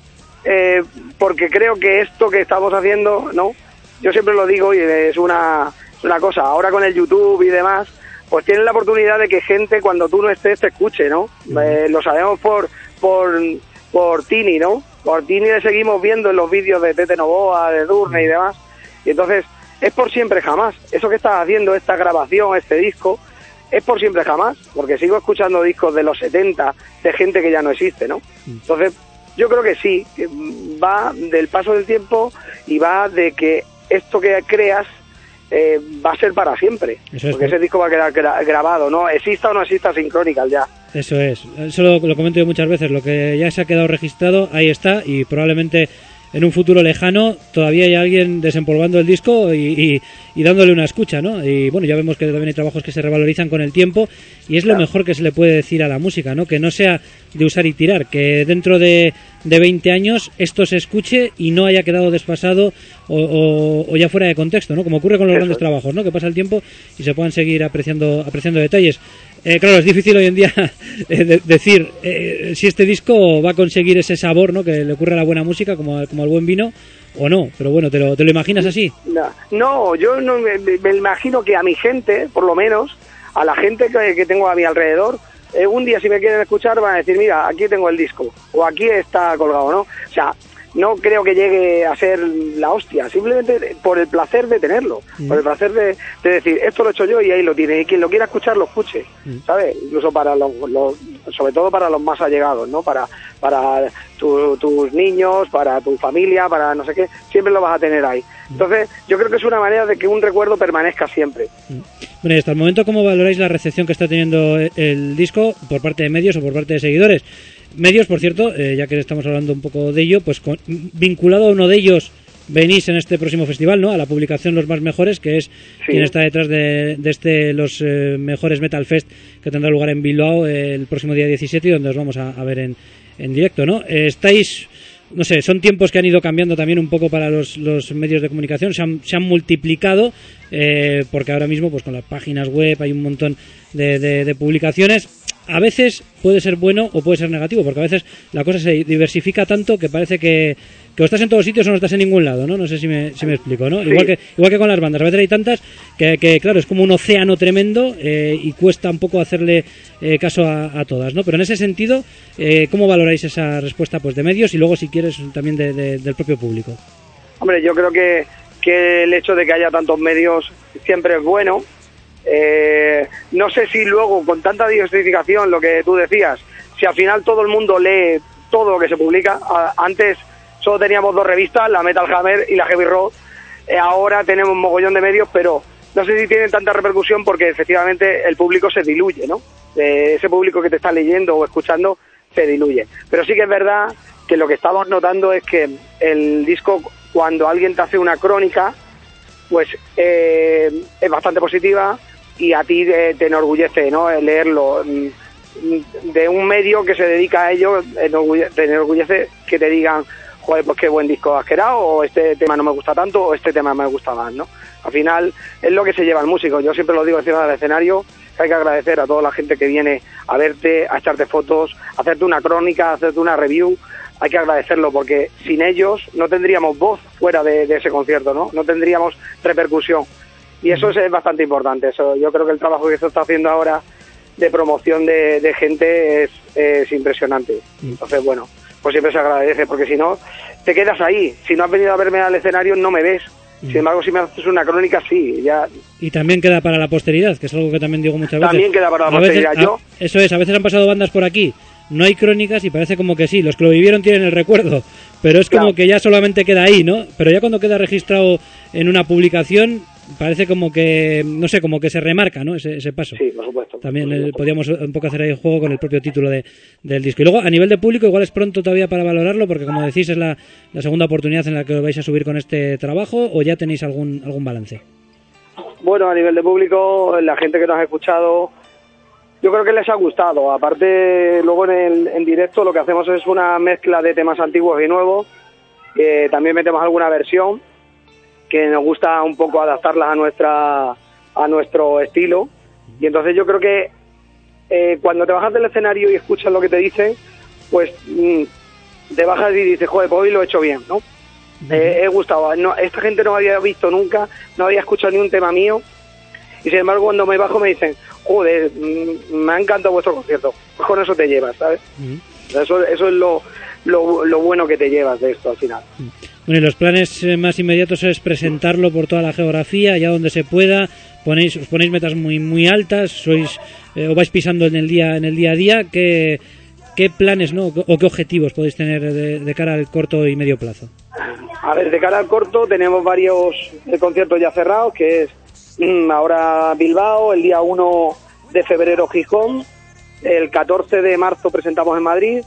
eh, porque creo que esto que estamos haciendo, ¿no? Yo siempre lo digo y es una, una cosa, ahora con el YouTube y demás, pues tienes la oportunidad de que gente cuando tú no estés te escuche, ¿no? Uh-huh. Eh, lo sabemos por por por Tini, ¿no? Por Tini le seguimos viendo en los vídeos de Tete Novoa, de Durne y demás, y entonces es por siempre jamás. Eso que estás haciendo, esta grabación, este disco, es por siempre jamás, porque sigo escuchando discos de los setenta de gente que ya no existe, ¿no? Entonces, yo creo que sí, que va del paso del tiempo y va de que esto que creas eh, va a ser para siempre, Eso porque es, ese disco va a quedar gra- grabado, ¿no? Exista o no exista Synchronical ya. Eso es, eso lo, lo comento yo muchas veces, lo que ya se ha quedado registrado, ahí está, y probablemente en un futuro lejano todavía hay alguien desempolvando el disco y, y, y dándole una escucha, ¿no? Y bueno, ya vemos que también hay trabajos que se revalorizan con el tiempo y es lo mejor que se le puede decir a la música, ¿no? Que no sea de usar y tirar, que dentro de, de veinte años esto se escuche y no haya quedado desfasado o, o, o ya fuera de contexto, ¿no? Como ocurre con los grandes trabajos, ¿no? Que pasa el tiempo y se puedan seguir apreciando, apreciando detalles. Eh, claro, es difícil hoy en día eh, de, decir eh, si este disco va a conseguir ese sabor, ¿no? Que le ocurre a la buena música, como, como al buen vino, o no. Pero bueno, ¿te lo, te lo imaginas así? No, no yo no me, me imagino que a mi gente, por lo menos, a la gente que, que tengo a mi alrededor, eh, un día si me quieren escuchar van a decir, mira, aquí tengo el disco, o aquí está colgado, ¿no? O sea, no creo que llegue a ser la hostia, simplemente por el placer de tenerlo, mm. por el placer de, de decir, esto lo he hecho yo y ahí lo tiene, y quien lo quiera escuchar lo escuche, mm. ¿sabes? Incluso para los, los, sobre todo para los más allegados, ¿no? Para para tu, tus niños, para tu familia, para no sé qué, siempre lo vas a tener ahí. Entonces, yo creo que es una manera de que un recuerdo permanezca siempre. Bueno, y hasta el momento, ¿cómo valoráis la recepción que está teniendo el disco por parte de medios o por parte de seguidores? medios, por cierto, eh, ya que estamos hablando un poco de ello, pues con, vinculado a uno de ellos venís en este próximo festival, ¿no? A la publicación Los Más Mejores, que es sí. quien está detrás de, de este Los eh, Mejores Metal Fest, que tendrá lugar en Bilbao eh, el próximo día diecisiete y donde os vamos a, a ver en, en directo, ¿no? Eh, estáis, no sé, son tiempos que han ido cambiando también un poco para los, los medios de comunicación, se han, se han multiplicado, eh, porque ahora mismo pues con las páginas web hay un montón de, de, de publicaciones. A veces puede ser bueno o puede ser negativo, porque a veces la cosa se diversifica tanto que parece que, que o estás en todos sitios o no estás en ningún lado, ¿no? No sé si me, si me explico, ¿no? Sí. Igual que igual que con las bandas, a veces hay tantas que, que claro, es como un océano tremendo eh, y cuesta un poco hacerle eh, caso a, a todas, ¿no? Pero en ese sentido, eh, ¿cómo valoráis esa respuesta pues de medios y luego, si quieres, también de, de, del propio público? Hombre, yo creo que, que el hecho de que haya tantos medios siempre es bueno. Eh, no sé si luego con tanta diversificación, lo que tú decías, si al final todo el mundo lee todo lo que se publica. Antes solo teníamos dos revistas, la Metal Hammer y la Heavy Rock, eh, ahora tenemos un mogollón de medios, pero no sé si tienen tanta repercusión porque efectivamente el público se diluye, ¿no? Eh, ese público que te está leyendo o escuchando se diluye, pero sí que es verdad que lo que estamos notando es que el disco, cuando alguien te hace una crónica, pues eh, es bastante positiva y a ti te, te enorgullece, ¿no? El leerlo de un medio que se dedica a ello, enorgulle, te enorgullece que te digan, joder, pues qué buen disco has creado, o este tema no me gusta tanto, o este tema me gusta más, ¿no? Al final es lo que se lleva el músico. Yo siempre lo digo encima del escenario, que hay que agradecer a toda la gente que viene a verte, a echarte fotos, a hacerte una crónica, a hacerte una review. Hay que agradecerlo porque sin ellos no tendríamos voz fuera de, de ese concierto, ¿no? No tendríamos repercusión. Y eso es, es bastante importante. Eso, yo creo que el trabajo que se está haciendo ahora de promoción de, de gente es, es impresionante. Entonces, bueno, pues siempre se agradece, porque si no, te quedas ahí. Si no has venido a verme al escenario, no me ves. Sin embargo, si me haces una crónica, sí. Ya. Y también queda para la posteridad, que es algo que también digo muchas veces. También queda para la a posteridad. Veces, yo... a, eso es, a veces han pasado bandas por aquí, no hay crónicas y parece como que sí, los que lo vivieron tienen el recuerdo, pero es como claro. que ya solamente queda ahí, ¿no? Pero ya cuando queda registrado en una publicación, parece como que, no sé, como que se remarca, ¿no? Ese, ese paso. Sí, por supuesto. También por el, supuesto. podíamos un poco hacer ahí el juego con el propio título de, del disco. Y luego, a nivel de público, igual es pronto todavía para valorarlo, porque como decís, es la, la segunda oportunidad en la que vais a subir con este trabajo, ¿o ya tenéis algún, algún balance? Bueno, a nivel de público, la gente que nos ha escuchado, yo creo que les ha gustado. Aparte, luego en el en directo lo que hacemos es una mezcla de temas antiguos y nuevos. Eh, también metemos alguna versión que nos gusta un poco adaptarlas a nuestra a nuestro estilo. Y entonces yo creo que eh, cuando te bajas del escenario y escuchas lo que te dicen, pues mmm, te bajas y dices, joder, pues hoy lo he hecho bien, ¿no? Eh, he gustado. No, esta gente no me había visto nunca, no había escuchado ni un tema mío. Y sin embargo, cuando me bajo me dicen, joder, me ha encantado vuestro concierto. Pues con eso te llevas, ¿sabes? Uh-huh. Eso, eso es lo, lo, lo bueno que te llevas de esto al final. Uh-huh. Bueno, y los planes más inmediatos es presentarlo por toda la geografía, allá donde se pueda. Ponéis, os ponéis metas muy muy altas, sois eh, os vais pisando en el día en el día a día. ¿Qué, qué planes, no, o qué objetivos podéis tener de, de cara al corto y medio plazo? A ver, de cara al corto tenemos varios conciertos ya cerrados, que es ahora Bilbao, el día uno de febrero Gijón, el catorce de marzo presentamos en Madrid,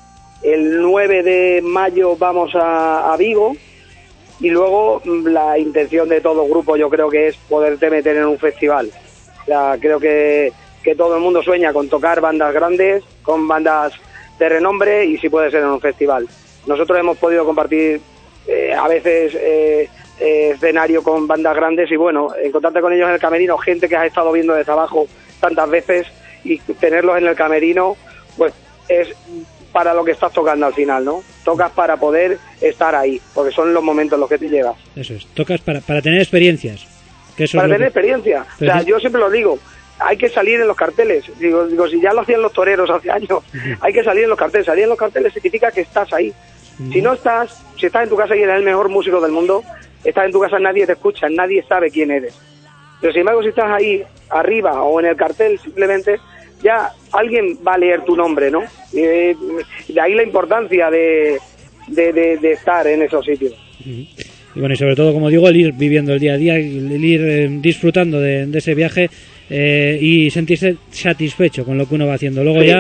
el nueve de mayo vamos a, a Vigo, y luego la intención de todo grupo yo creo que es poderte meter en un festival. O sea, creo que, que todo el mundo sueña con tocar bandas grandes, con bandas de renombre, y si puede ser en un festival. Nosotros hemos podido compartir eh, a veces eh, eh, escenario con bandas grandes, y bueno, encontrarte con ellos en el camerino, gente que has estado viendo desde abajo tantas veces, y tenerlos en el camerino, pues es para lo que estás tocando al final, ¿no? Tocas para poder estar ahí, porque son los momentos en los que te llevas. Eso es, tocas para, para tener experiencias. Que eso para es tener que... experiencia. Pero o sea, sí. Yo siempre lo digo, hay que salir en los carteles. Digo, digo, si ya lo hacían los toreros hace años, uh-huh. hay que salir en los carteles. Salir en los carteles significa que estás ahí. Uh-huh. Si no estás, si estás en tu casa y eres el mejor músico del mundo, estás en tu casa, nadie te escucha, nadie sabe quién eres. Pero sin embargo, si estás ahí, arriba, o en el cartel, simplemente, ya alguien va a leer tu nombre, ¿no? Eh, de ahí la importancia de, de, de, de estar en esos sitios. Uh-huh. Y bueno, y sobre todo, como digo, el ir viviendo el día a día, el ir eh, disfrutando de, de ese viaje eh, y sentirse satisfecho con lo que uno va haciendo. Luego sí. ya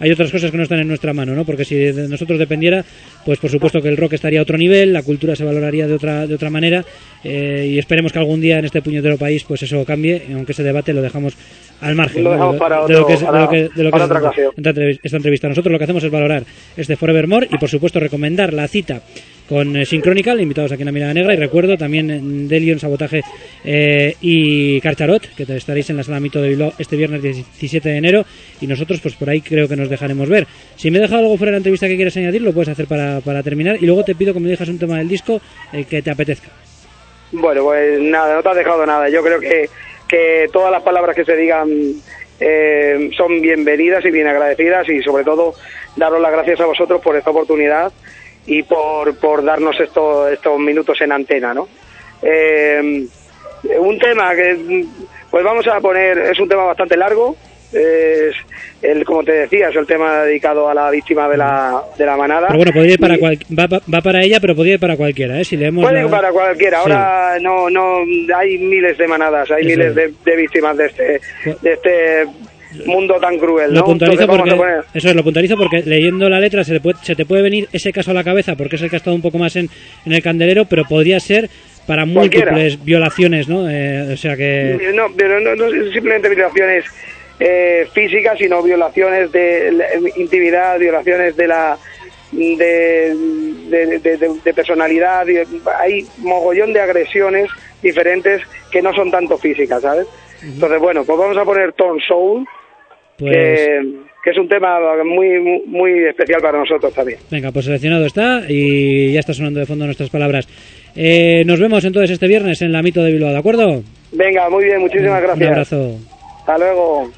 hay otras cosas que no están en nuestra mano, ¿no? Porque si de nosotros dependiera, pues por supuesto que el rock estaría a otro nivel, la cultura se valoraría de otra de otra manera, eh, y esperemos que algún día en este puñetero país pues eso cambie, aunque ese debate lo dejamos al margen, lo dejamos ¿no? para, de, otro, lo que es, para, de lo que, de lo que para es otra ocasión. esta, esta entrevista. Nosotros lo que hacemos es valorar este Forevermore y por supuesto recomendar la cita con eh, Synchronical, invitados aquí en La Mirada Negra, y recuerdo también Delion, Sabotaje eh, y Carcharot, que estaréis en la Sala Mito de Bilbao este viernes diecisiete de enero, y nosotros pues por ahí creo que nos dejaremos ver. Si me he dejado algo fuera de la entrevista que quieres añadir, lo puedes hacer para, para terminar, y luego te pido que me dejes un tema del disco eh, que te apetezca. Bueno, pues nada, no te has dejado nada. Yo creo que, que todas las palabras que se digan eh, son bienvenidas y bien agradecidas, y sobre todo daros las gracias a vosotros por esta oportunidad y por, por darnos estos, estos minutos en antena, ¿no? Eh, un tema que, pues vamos a poner, es un tema bastante largo, es el, como te decía, es el tema dedicado a la víctima de la, de la manada. Pero bueno, podría ir para cual, va, va para ella, pero podría ir para cualquiera, ¿eh? Si leemos puede ir la... para cualquiera. Ahora sí. no, no, hay miles de manadas, hay Eso miles es. de, de víctimas de este, de este mundo tan cruel, ¿no? Lo puntualizo Entonces, porque, vamos a poner... eso es, lo puntualizo porque leyendo la letra se, le puede, se te puede venir ese caso a la cabeza porque es el que ha estado un poco más en, en el candelero, pero podría ser para múltiples Cualquiera. violaciones, ¿no? Eh, o sea que... No, pero no, no simplemente violaciones eh, físicas, sino violaciones de la intimidad, violaciones de la... De, de, de, de, de personalidad. Hay mogollón de agresiones diferentes que no son tanto físicas, ¿sabes? Uh-huh. Entonces, bueno, pues vamos a poner Torn Soul, pues... que, que es un tema muy muy especial para nosotros también. Venga, pues seleccionado está y ya está sonando de fondo nuestras palabras. Eh, nos vemos entonces este viernes en la Mito de Bilbao, ¿de acuerdo? Venga, muy bien, muchísimas un, gracias. Un abrazo. Hasta luego.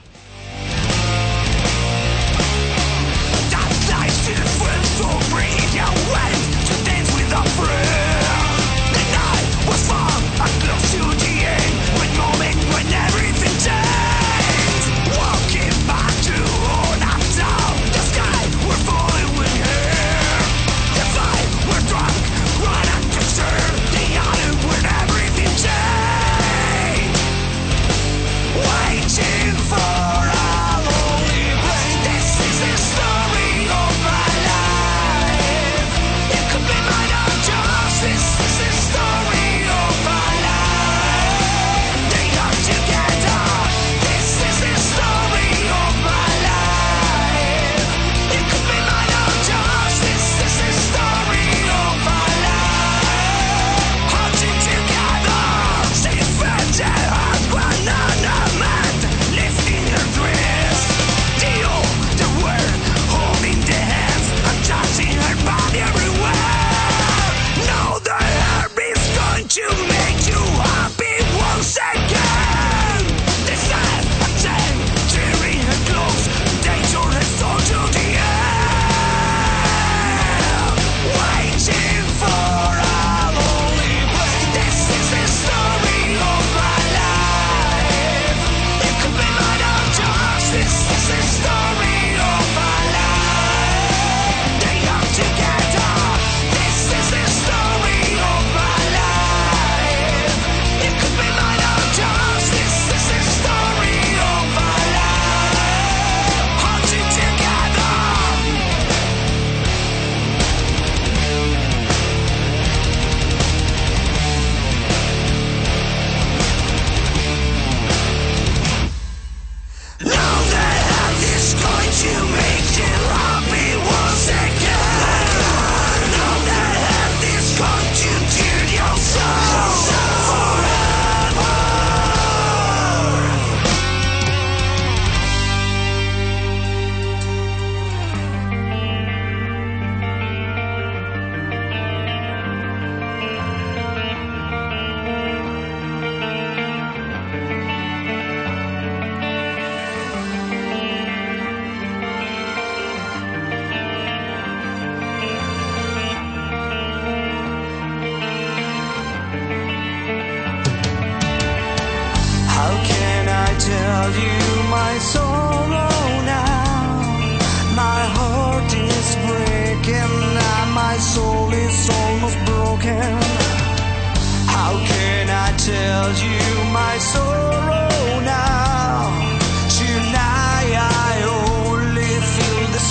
Tell you my sorrow now. Tonight I only feel the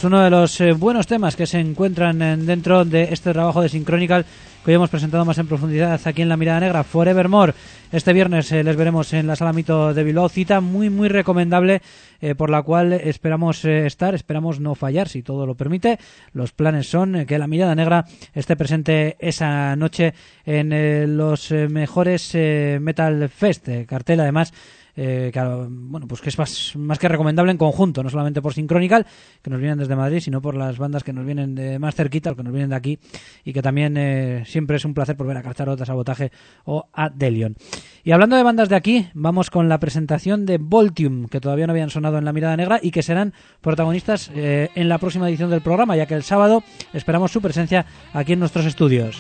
pues uno de los eh, buenos temas que se encuentran eh, dentro de este trabajo de Synchronical que hoy hemos presentado más en profundidad aquí en La Mirada Negra, Forevermore. Este viernes eh, les veremos en la Sala Mito de Bilbao, cita muy muy recomendable eh, por la cual esperamos eh, estar, esperamos no fallar si todo lo permite. Los planes son eh, que La Mirada Negra esté presente esa noche en eh, los eh, mejores eh, Metal Fest, eh, cartel además Eh, que, bueno, pues que es más, más que recomendable en conjunto, no solamente por Synchronical, que nos vienen desde Madrid, sino por las bandas que nos vienen de más cerquita, o que nos vienen de aquí, y que también eh, siempre es un placer por ver a Carcharot, a Sabotaje o a Delion. Y hablando de bandas de aquí, vamos con la presentación de Voltium, que todavía no habían sonado en La Mirada Negra y que serán protagonistas eh, en la próxima edición del programa, ya que el sábado esperamos su presencia aquí en nuestros estudios.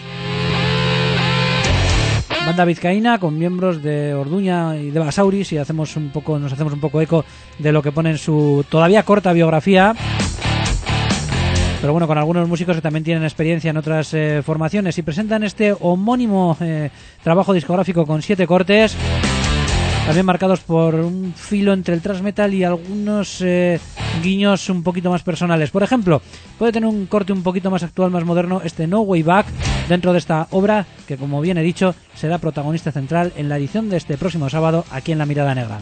Banda vizcaína con miembros de Orduña y de Basauris, y hacemos un poco, nos hacemos un poco eco de lo que pone en su todavía corta biografía, pero bueno, con algunos músicos que también tienen experiencia en otras eh, formaciones, y presentan este homónimo eh, trabajo discográfico con siete cortes, también marcados por un filo entre el thrash metal y algunos eh, guiños un poquito más personales. Por ejemplo, puede tener un corte un poquito más actual, más moderno, este No Way Back, dentro de esta obra que, como bien he dicho, será protagonista central en la edición de este próximo sábado aquí en La Mirada Negra.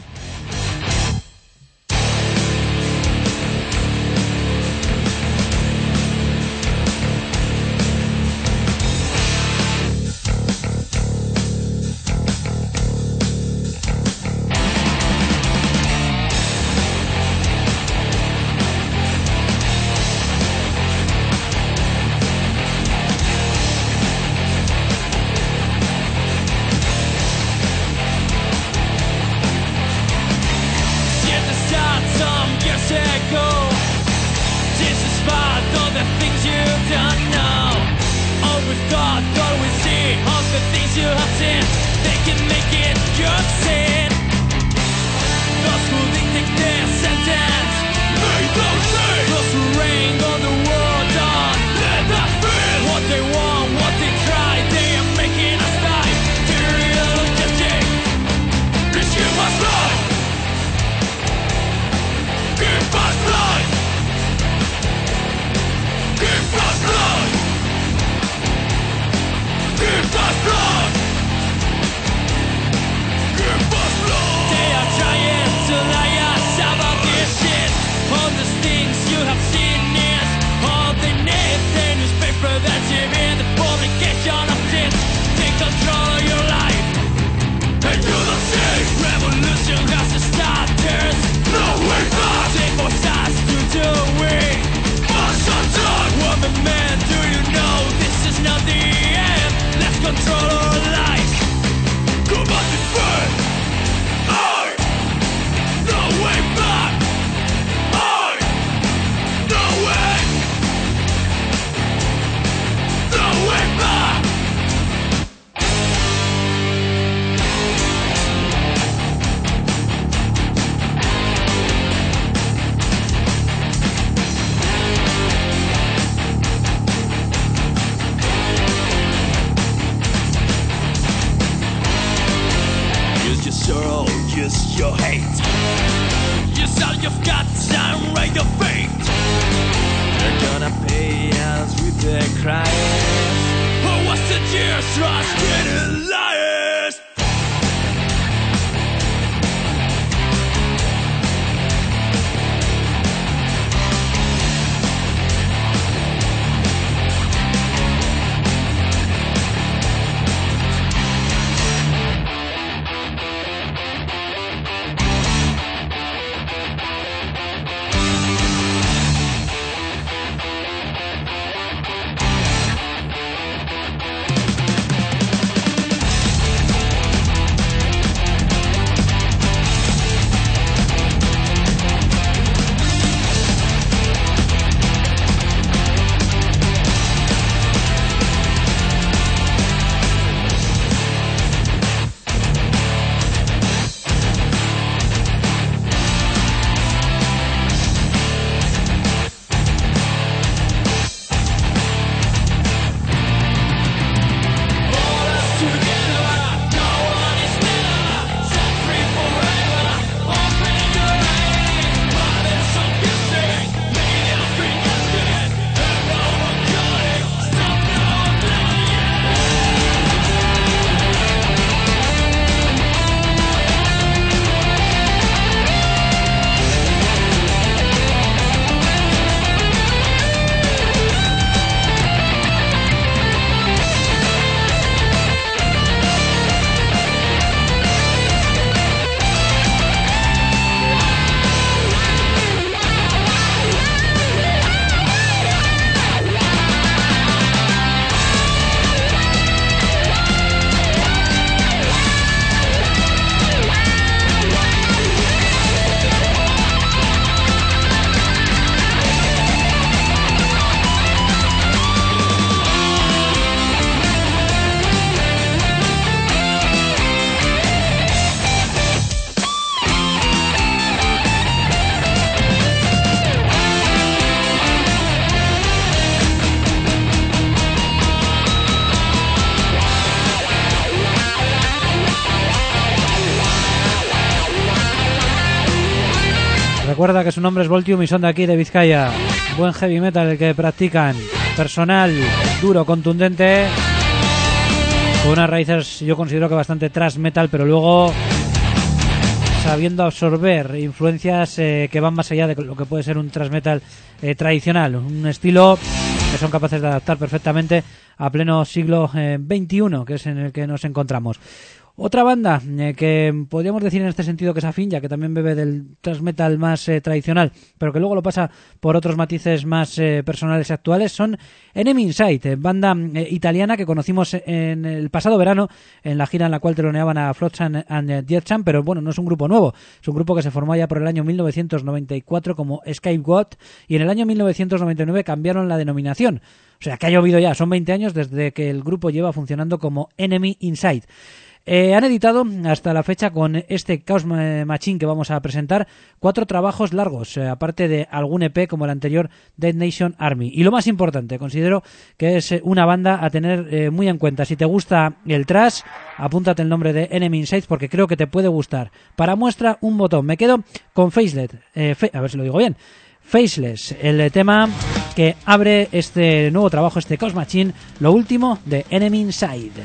Recuerda que su nombre es Voltium y son de aquí, de Vizcaya. Buen heavy metal el que practican. Personal, duro, contundente. Con unas raíces yo considero que bastante thrash metal, pero luego sabiendo absorber influencias eh, que van más allá de lo que puede ser un thrash metal eh, tradicional. Un estilo que son capaces de adaptar perfectamente a pleno siglo eh, veintiuno, que es en el que nos encontramos. Otra banda eh, que podríamos decir en este sentido que es afín, ya que también bebe del thrash metal más eh, tradicional, pero que luego lo pasa por otros matices más eh, personales y actuales, son Enemy Inside, eh, banda eh, italiana que conocimos en el pasado verano en la gira en la cual teloneaban a Flotsam and Jetsam, pero bueno, no es un grupo nuevo, es un grupo que se formó ya por el año mil novecientos noventa y cuatro como Scapegoat y en el año mil novecientos noventa y nueve cambiaron la denominación. O sea, que ha llovido ya, son veinte años desde que el grupo lleva funcionando como Enemy Inside. Eh, han editado hasta la fecha con este Chaos Machine que vamos a presentar cuatro trabajos largos, eh, aparte de algún E P como el anterior Dead Nation Army. Y lo más importante, considero que es una banda a tener eh, muy en cuenta. Si te gusta el thrash, apúntate el nombre de Enemy Inside porque creo que te puede gustar. Para muestra, un botón. Me quedo con Faceless, eh, fe, a ver si lo digo bien. Faceless, el tema que abre este nuevo trabajo, este Chaos Machine, lo último de Enemy Inside.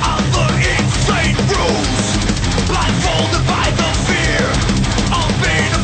Blindfolded by the fear of being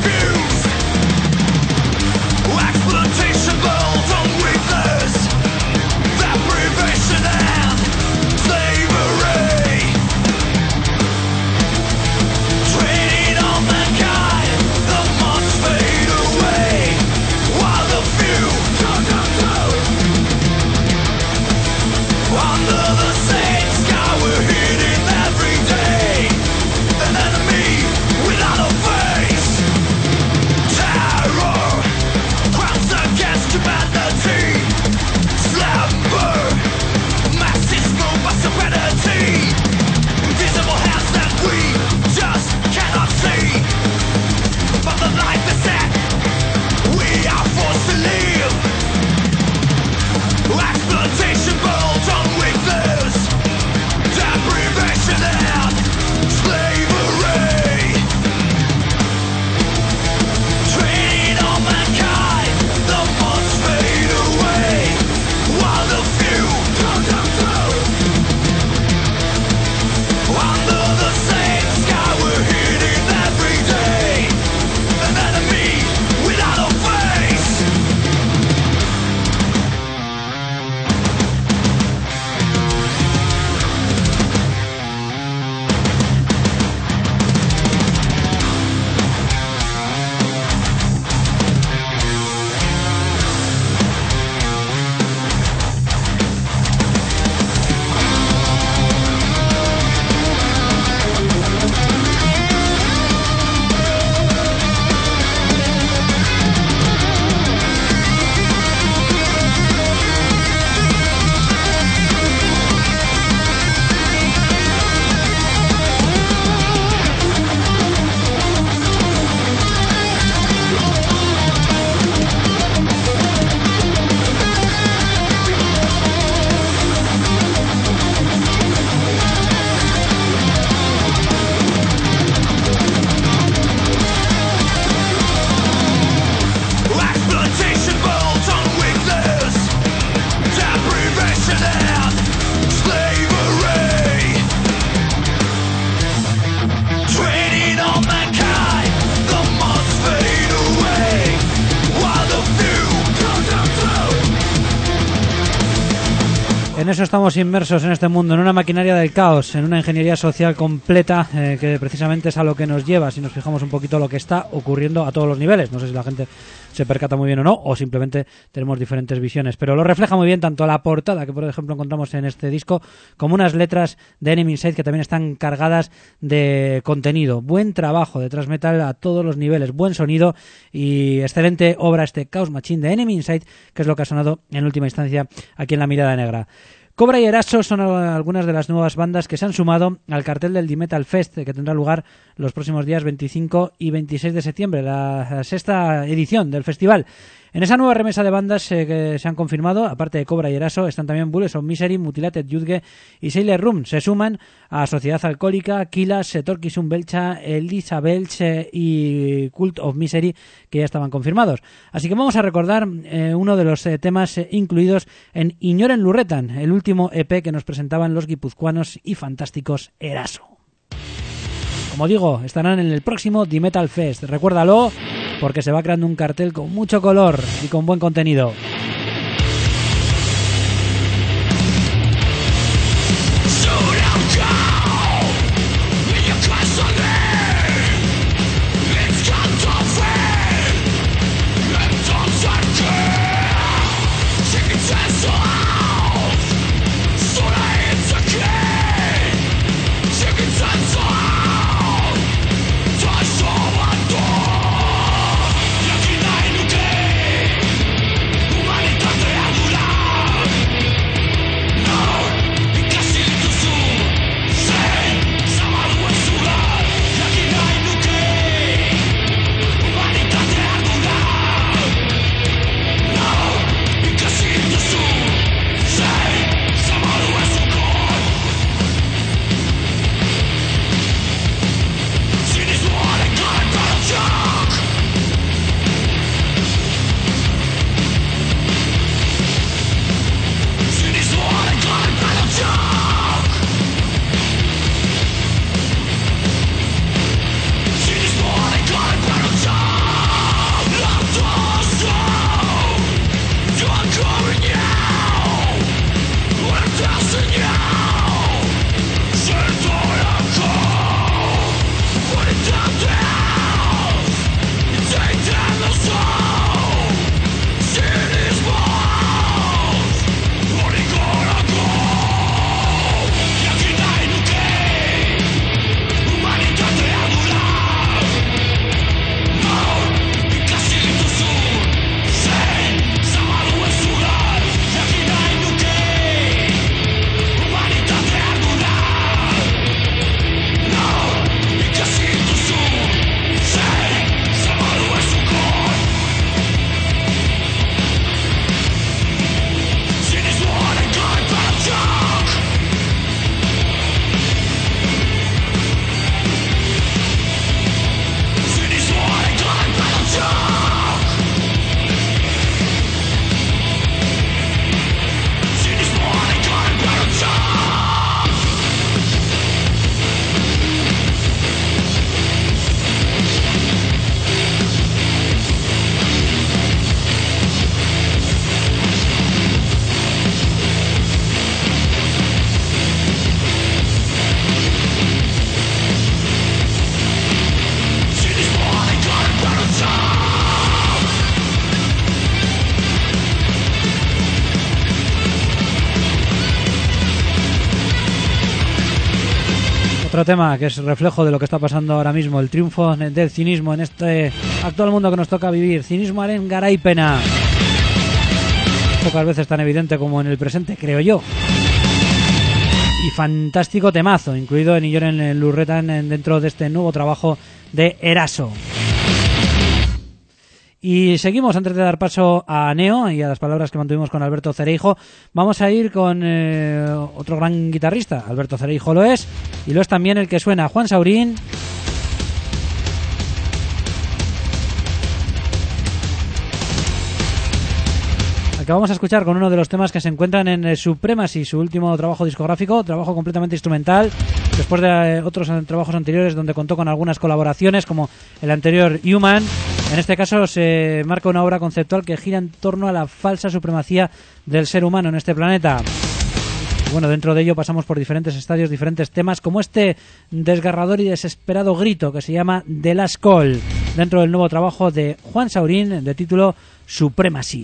En eso estamos inmersos en este mundo, en una maquinaria del caos, en una ingeniería social completa, eh, que precisamente es a lo que nos lleva, si nos fijamos un poquito lo que está ocurriendo a todos los niveles. No sé si la gente se percata muy bien o no, o simplemente tenemos diferentes visiones, pero lo refleja muy bien tanto la portada que por ejemplo encontramos en este disco, como unas letras de Enemy Inside que también están cargadas de contenido. Buen trabajo de thrash metal a todos los niveles, buen sonido y excelente obra este Chaos Machine de Enemy Inside, que es lo que ha sonado en última instancia aquí en La Mirada Negra. Cobra y Eraso son algunas de las nuevas bandas que se han sumado al cartel del D-Metal Fest, que tendrá lugar los próximos días veinticinco y veintiséis de septiembre, la sexta edición del festival. En esa nueva remesa de bandas eh, que se han confirmado, aparte de Cobra y Eraso, están también Bullets of Misery, Mutilated Youth y Sailor Room. Se suman a Sociedad Alcohólica, Kilas, Torquisum Belcha, Elisa Belch eh, y Cult of Misery, que ya estaban confirmados. Así que vamos a recordar eh, uno de los eh, temas eh, incluidos en Ignoren Lurretan, el último E P que nos presentaban los guipuzcoanos y fantásticos Eraso. Como digo, estarán en el próximo D-Metal Fest. Recuérdalo, porque se va creando un cartel con mucho color y con buen contenido. Otro tema que es reflejo de lo que está pasando ahora mismo, el triunfo del cinismo en este actual mundo que nos toca vivir. Cinismoaren garaipena. Pocas veces tan evidente como en el presente, creo yo. Y fantástico temazo, incluido en Ignoren Lurretan dentro de este nuevo trabajo de Eraso. Y seguimos, antes de dar paso a Neo y a las palabras que mantuvimos con Alberto Cereijo, vamos a ir con eh, otro gran guitarrista. Alberto Cereijo lo es, y lo es también el que suena, Juan Saurín. Que vamos a escuchar con uno de los temas que se encuentran en eh, Supremacy, su último trabajo discográfico, trabajo completamente instrumental, después de eh, otros trabajos anteriores donde contó con algunas colaboraciones como el anterior Human. En este caso se marca una obra conceptual que gira en torno a la falsa supremacía del ser humano en este planeta. bueno, dentro de ello pasamos por diferentes estadios, diferentes temas, como este desgarrador y desesperado grito que se llama The Last Call, dentro del nuevo trabajo de Juan Saurín, de título Supremacy.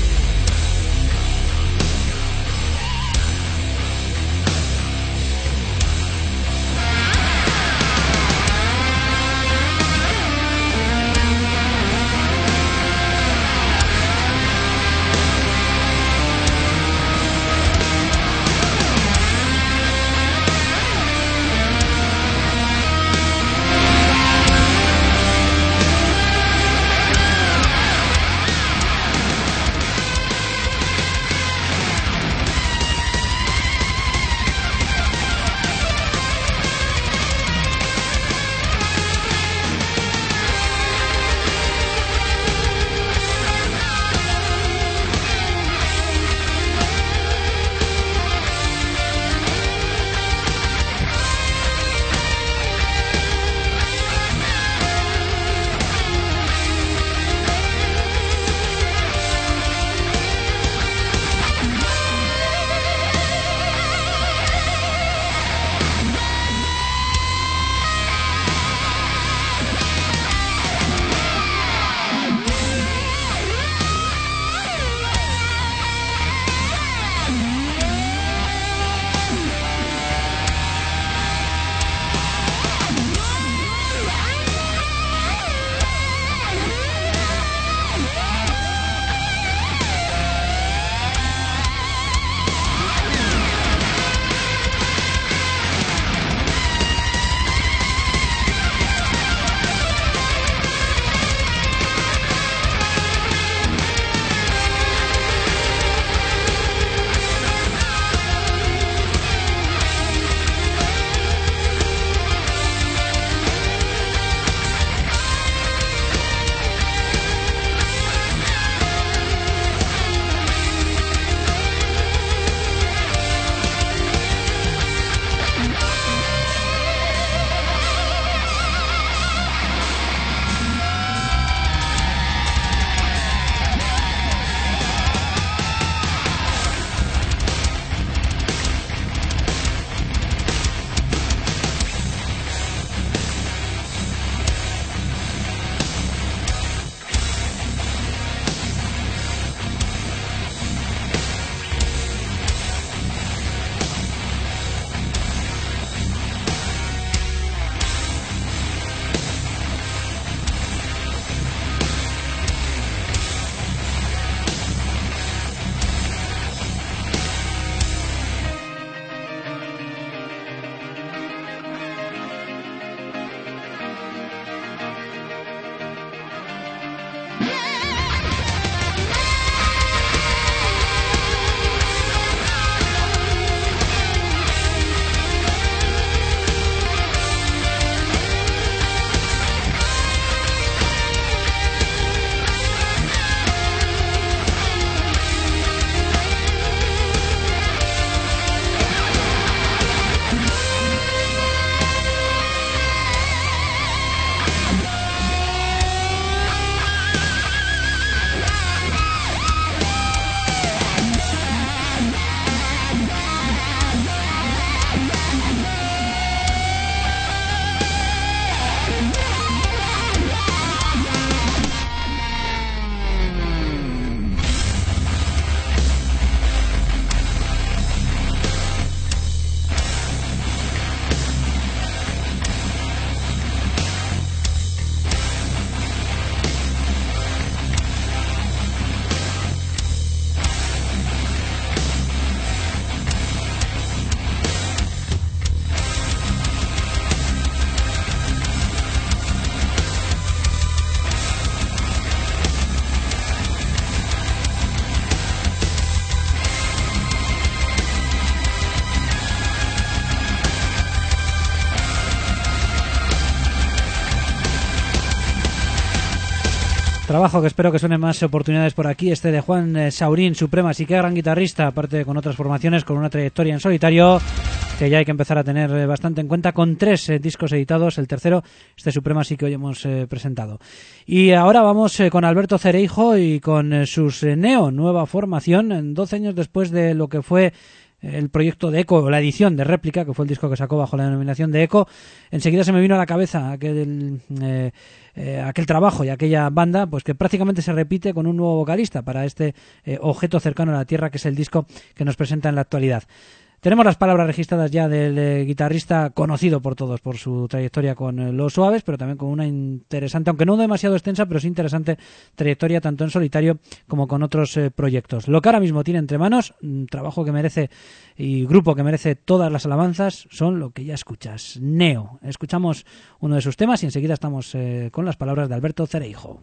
Trabajo que espero que suene más oportunidades por aquí, este de Juan eh, Saurín, Supremacy, que gran guitarrista, aparte con otras formaciones, con una trayectoria en solitario que ya hay que empezar a tener eh, bastante en cuenta, con tres eh, discos editados, el tercero, este Supremacy que hoy hemos eh, presentado. Y ahora vamos eh, con Alberto Cereijo y con eh, sus eh, Neo, nueva formación, doce años después de lo que fue el proyecto de Eco, o la edición de Réplica, que fue el disco que sacó bajo la denominación de Eco, enseguida se me vino a la cabeza aquel, eh, eh, aquel trabajo y aquella banda, pues que prácticamente se repite con un nuevo vocalista para este eh, Objeto cercano a la Tierra, que es el disco que nos presenta en la actualidad. Tenemos las palabras registradas ya del eh, guitarrista conocido por todos por su trayectoria con eh, Los Suaves, pero también con una interesante, aunque no demasiado extensa, pero sí interesante trayectoria tanto en solitario como con otros eh, proyectos. Lo que ahora mismo tiene entre manos, un trabajo que merece y grupo que merece todas las alabanzas, son lo que ya escuchas, Neo. Escuchamos uno de sus temas y enseguida estamos eh, con las palabras de Alberto Cereijo.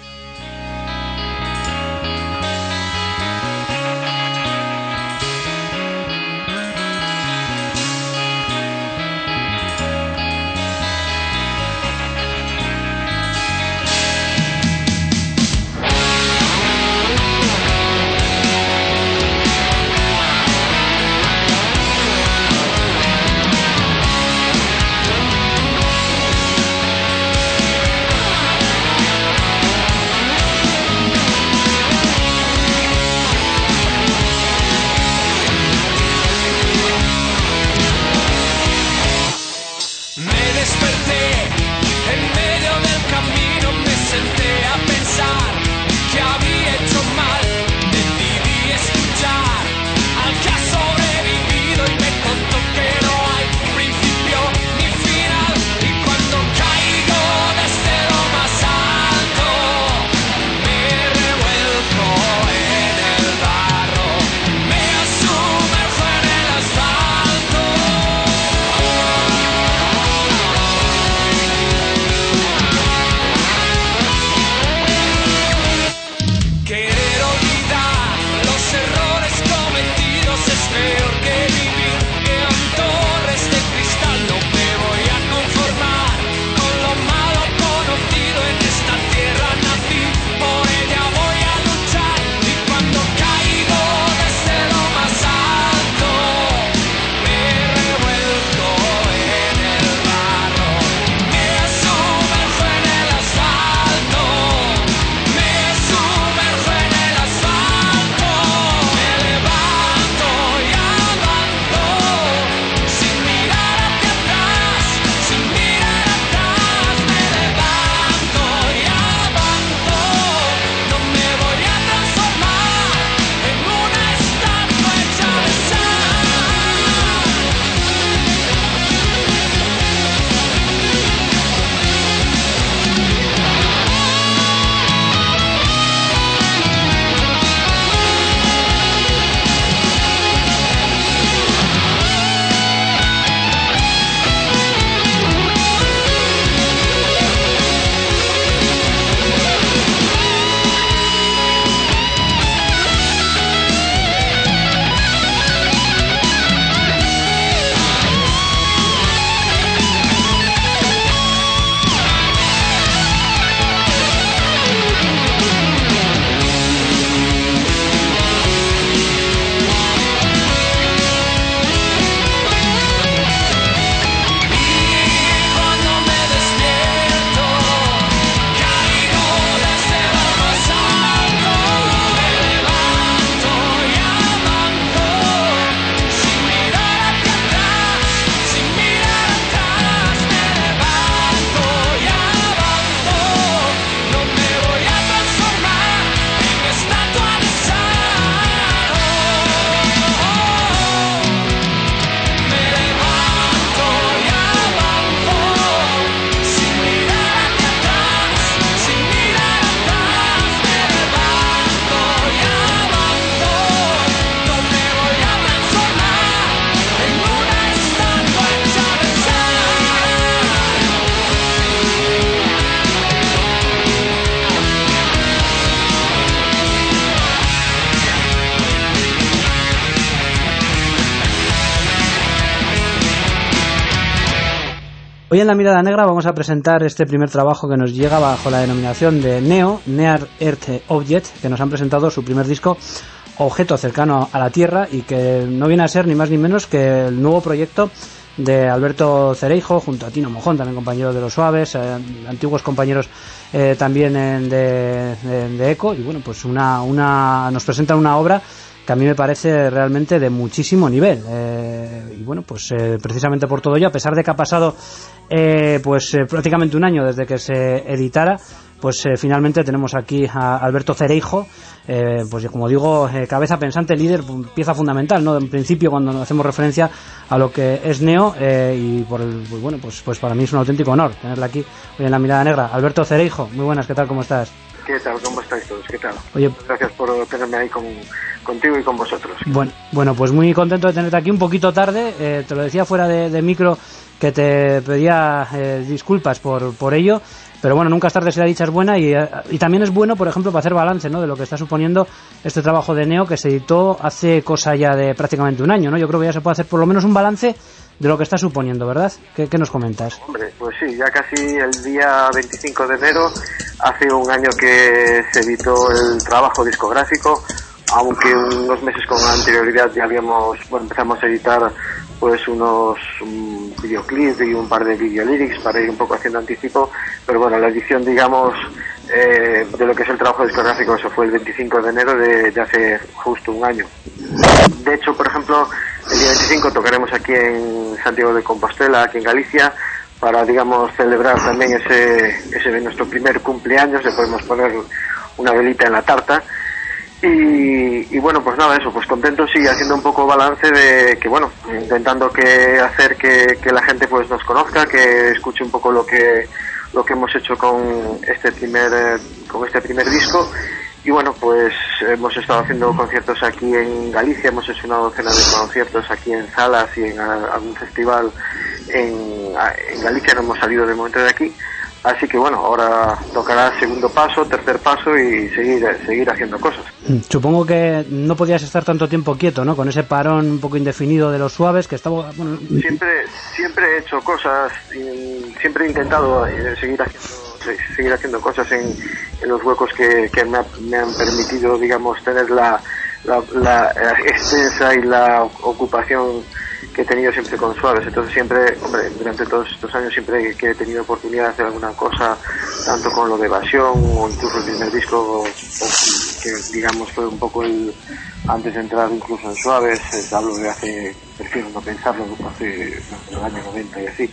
Hoy en La Mirada Negra vamos a presentar este primer trabajo que nos llega bajo la denominación de Neo, Near Earth Object, que nos han presentado su primer disco, Objeto cercano a la Tierra, y que no viene a ser ni más ni menos que el nuevo proyecto de Alberto Cereijo junto a Tino Mojón, también compañero de Los Suaves, eh, antiguos compañeros eh, también en, de, de, de Eco, y bueno, pues una, una nos presentan una obra que a mí me parece realmente de muchísimo nivel. Eh, y bueno, pues eh, precisamente por todo ello, a pesar de que ha pasado eh, pues eh, prácticamente un año desde que se editara, pues eh, finalmente tenemos aquí a Alberto Cereijo, eh, pues como digo, eh, cabeza pensante, líder, pieza fundamental, ¿no? En principio, cuando hacemos referencia a lo que es Neo, eh, y por el, pues bueno, pues, pues para mí es un auténtico honor tenerla aquí hoy en La Mirada Negra. Alberto Cereijo, muy buenas, ¿qué tal? ¿Cómo estás? ¿Qué tal? ¿Cómo estáis todos? ¿Qué tal? Oye, gracias por tenerme ahí con, contigo y con vosotros. Bueno, bueno, pues muy contento de tenerte aquí, un poquito tarde, eh, te lo decía fuera de, de micro, que te pedía eh, disculpas por, por ello, pero bueno, nunca es tarde si la dicha es buena, y, y también es bueno, por ejemplo, para hacer balance, ¿no?, de lo que está suponiendo este trabajo de Neo, que se editó hace cosa ya de prácticamente un año, ¿no? Yo creo que ya se puede hacer por lo menos un balance de lo que está suponiendo, ¿verdad? ¿Qué, qué nos comentas? Hombre, pues sí, ya casi el día veinticinco de enero, hace un año que se editó el trabajo discográfico, aunque unos meses con anterioridad ya habíamos, bueno, empezamos a editar pues unos um, videoclips y un par de videolyrics para ir un poco haciendo anticipo, pero bueno, la edición, digamos, eh, de lo que es el trabajo discográfico, eso fue el veinticinco de enero de, de hace justo un año. De hecho, por ejemplo, el día veinticinco tocaremos aquí en Santiago de Compostela, aquí en Galicia, para, digamos, celebrar también ese, ese nuestro primer cumpleaños, le podemos poner una velita en la tarta. Y, y bueno, pues nada, eso, pues contento, sí, haciendo un poco balance de que, bueno, intentando que hacer que, que la gente pues nos conozca, que escuche un poco lo que lo que hemos hecho con este primer con este primer disco. Y bueno, pues hemos estado haciendo conciertos aquí en Galicia, hemos hecho una docena de conciertos aquí en salas y en algún festival en, en Galicia, no hemos salido de momento de aquí. Así que bueno, ahora tocará segundo paso, tercer paso y seguir seguir haciendo cosas. Supongo que no podías estar tanto tiempo quieto, ¿no? Con ese parón un poco indefinido de los Suaves, que estaba... Bueno... Siempre siempre he hecho cosas, y siempre he intentado seguir haciendo seguir haciendo cosas en, en los huecos que, que me, ha, me han permitido, digamos, tener la, la, la extensa y la ocupación que he tenido siempre con Suaves. Entonces siempre, hombre, durante todos estos años siempre que he tenido oportunidad de hacer alguna cosa, tanto con lo de Evasión o incluso el primer disco, que digamos fue un poco el antes de entrar incluso en Suaves, eh, hablo de hace, prefiero no pensarlo, hace el año noventa y así.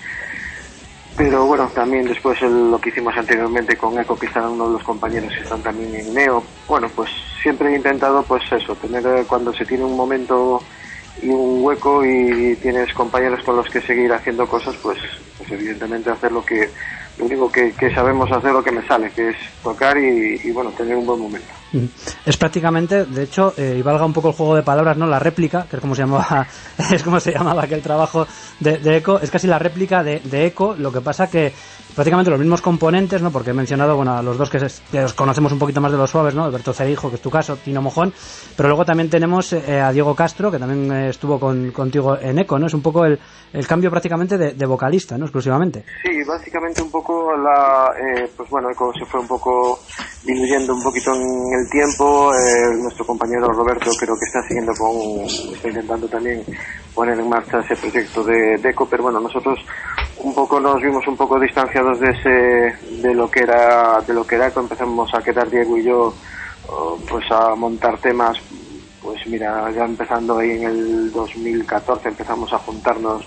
Pero bueno, también después el, lo que hicimos anteriormente con Eco, que están uno de los compañeros que están también en Neo. Bueno, pues siempre he intentado pues eso, tener cuando se tiene un momento y un hueco y tienes compañeros con los que seguir haciendo cosas, pues, pues evidentemente hacer lo que lo único que, que sabemos hacer, lo que me sale, que es tocar y, y bueno, tener un buen momento. Es prácticamente, de hecho, eh, y valga un poco el juego de palabras, ¿no?, la réplica, que es como se llamaba es como se llamaba aquel trabajo de, de Eco, es casi la réplica de, de Eco, lo que pasa que prácticamente los mismos componentes, ¿no?, porque he mencionado, bueno, a los dos que, se, que los conocemos un poquito más de los Suaves, ¿no?, Alberto Cereijo, que es tu caso, Tino Mojón, pero luego también tenemos eh, a Diego Castro, que también eh, estuvo con, contigo en Eco, ¿no? Es un poco el, el cambio prácticamente de, de vocalista, ¿no?, exclusivamente. Sí, básicamente un poco la, eh, pues bueno, Eco se fue un poco diluyendo un poquito en el tiempo, eh, nuestro compañero Roberto creo que está siguiendo con, está intentando también poner en marcha ese proyecto de, de Eco, pero bueno, nosotros un poco nos vimos un poco distanciados de ese, de lo que era, de lo que era Eco. Empezamos a quedar Diego y yo, pues a montar temas, pues mira, ya empezando ahí en el dos mil catorce empezamos a juntarnos,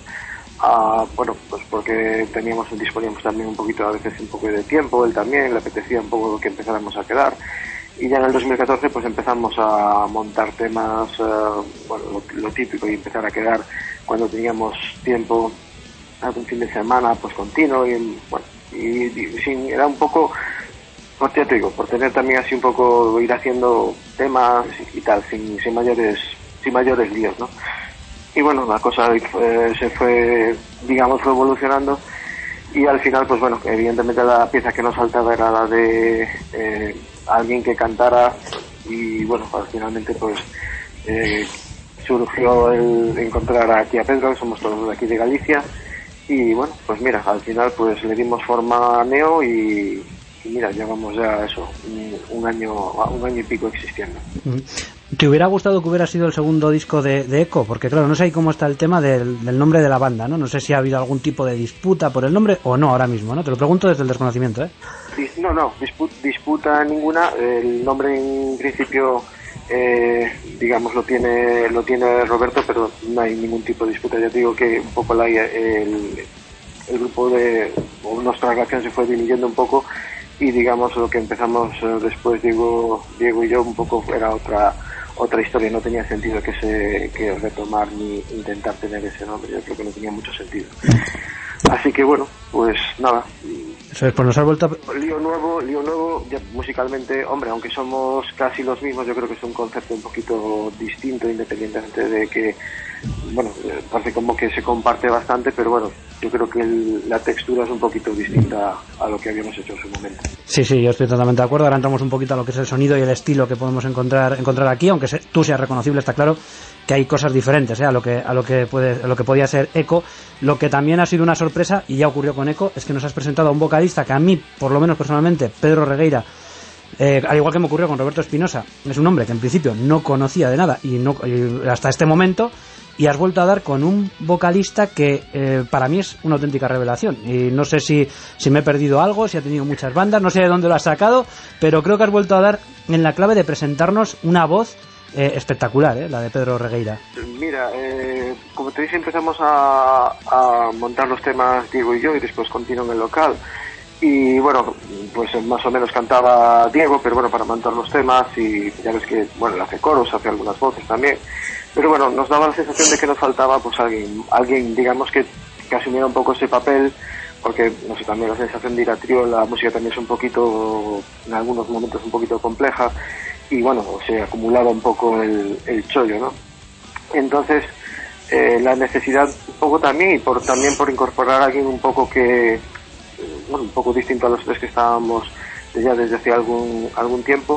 a, bueno, pues porque teníamos, disponíamos también un poquito, a veces un poco de tiempo, él también, le apetecía un poco que empezáramos a quedar. Y ya en el dos mil catorce pues empezamos a montar temas, uh, bueno, lo, lo típico, y empezar a quedar cuando teníamos tiempo, algún fin de semana pues continuo, y bueno, y, y sin, era un poco, pues ya te digo, por tener también así un poco, ir haciendo temas y, y tal, sin, sin mayores sin mayores líos, ¿no? Y bueno, la cosa eh, se fue, digamos, fue evolucionando, y al final, pues bueno, evidentemente la pieza que nos faltaba era la de eh, alguien que cantara, y bueno, pues finalmente pues eh, surgió el encontrar aquí a Pedro, que somos todos de aquí de Galicia, y bueno, pues mira, al final pues le dimos forma a Neo y, y mira, llevamos ya eso, un, un año un año y pico existiendo. ¿Te hubiera gustado que hubiera sido el segundo disco de, de Eco? Porque claro, no sé ahí cómo está el tema del, del nombre de la banda, ¿no? No sé si ha habido algún tipo de disputa por el nombre o no ahora mismo, ¿no? Te lo pregunto desde el desconocimiento, ¿eh? No, no, disputa, disputa ninguna. El nombre en principio eh, digamos lo tiene lo tiene Roberto, pero no hay ningún tipo de disputa. Ya te digo que un poco la, el, el grupo de o nuestra relación se fue diluyendo un poco, y digamos lo que empezamos eh, después Diego Diego y yo un poco era otra otra historia. No tenía sentido que se que retomar ni intentar tener ese nombre. Yo creo que no tenía mucho sentido. Así que bueno, pues nada. Eso es, pues nos ha vuelto a... Lío nuevo, lío nuevo, ya musicalmente, hombre, aunque somos casi los mismos, yo creo que es un concepto un poquito distinto, independientemente de que, bueno, parece como que se comparte bastante, pero bueno, yo creo que el, la textura es un poquito distinta a lo que habíamos hecho en su momento. Sí, sí, yo estoy totalmente de acuerdo. Ahora entramos un poquito a lo que es el sonido y el estilo que podemos encontrar encontrar aquí, aunque se, tú seas reconocible, está claro que hay cosas diferentes, ¿eh? a lo que a lo que puede a lo que podía ser Eco. Lo que también ha sido una sorpresa, y ya ocurrió con Eco, es que nos has presentado a un vocalista que a mí, por lo menos personalmente, Pedro Regueira, eh, al igual que me ocurrió con Roberto Espinosa, es un hombre que en principio no conocía de nada y no y hasta este momento, y has vuelto a dar con un vocalista que eh, para mí es una auténtica revelación. Y no sé si, si me he perdido algo, si ha tenido muchas bandas, no sé de dónde lo has sacado, pero creo que has vuelto a dar en la clave de presentarnos una voz Eh, espectacular, ¿eh? La de Pedro Regueira. Mira, eh, como te dije, empezamos a, a montar los temas Diego y yo, y después continuó en el local. Y bueno, pues más o menos cantaba Diego, pero bueno, para montar los temas, y ya ves que, bueno, él hace coros, hace algunas voces también. Pero bueno, nos daba la sensación de que nos faltaba pues alguien, alguien digamos que, que asumiera un poco ese papel, porque, no sé, también la sensación de ir a trío, la música también es un poquito, en algunos momentos un poquito compleja, y bueno, se acumulaba un poco el, el chollo, ¿no? Entonces, eh, la necesidad un poco también, y por también por incorporar a alguien un poco que, bueno, un poco distinto a los tres que estábamos ya desde hace algún algún tiempo.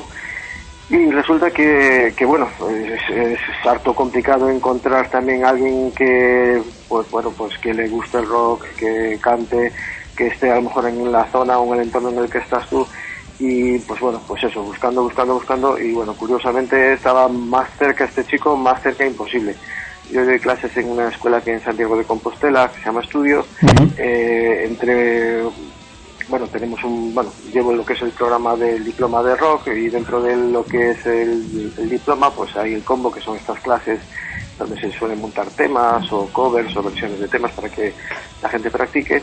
Y resulta que, que bueno, es, es harto complicado encontrar también a alguien que, pues bueno, pues que le guste el rock, que cante, que esté a lo mejor en la zona o en el entorno en el que estás tú. Y pues bueno, pues eso, buscando, buscando, buscando, y bueno, curiosamente estaba más cerca este chico, más cerca imposible. Yo doy clases en una escuela aquí en Santiago de Compostela, que se llama Estudio. Uh-huh. eh, entre, bueno, tenemos un, bueno, llevo lo que es el programa del diploma de rock, y dentro de lo que es el, el diploma, pues hay el combo, que son estas clases donde se suelen montar temas, o covers, o versiones de temas para que la gente practique.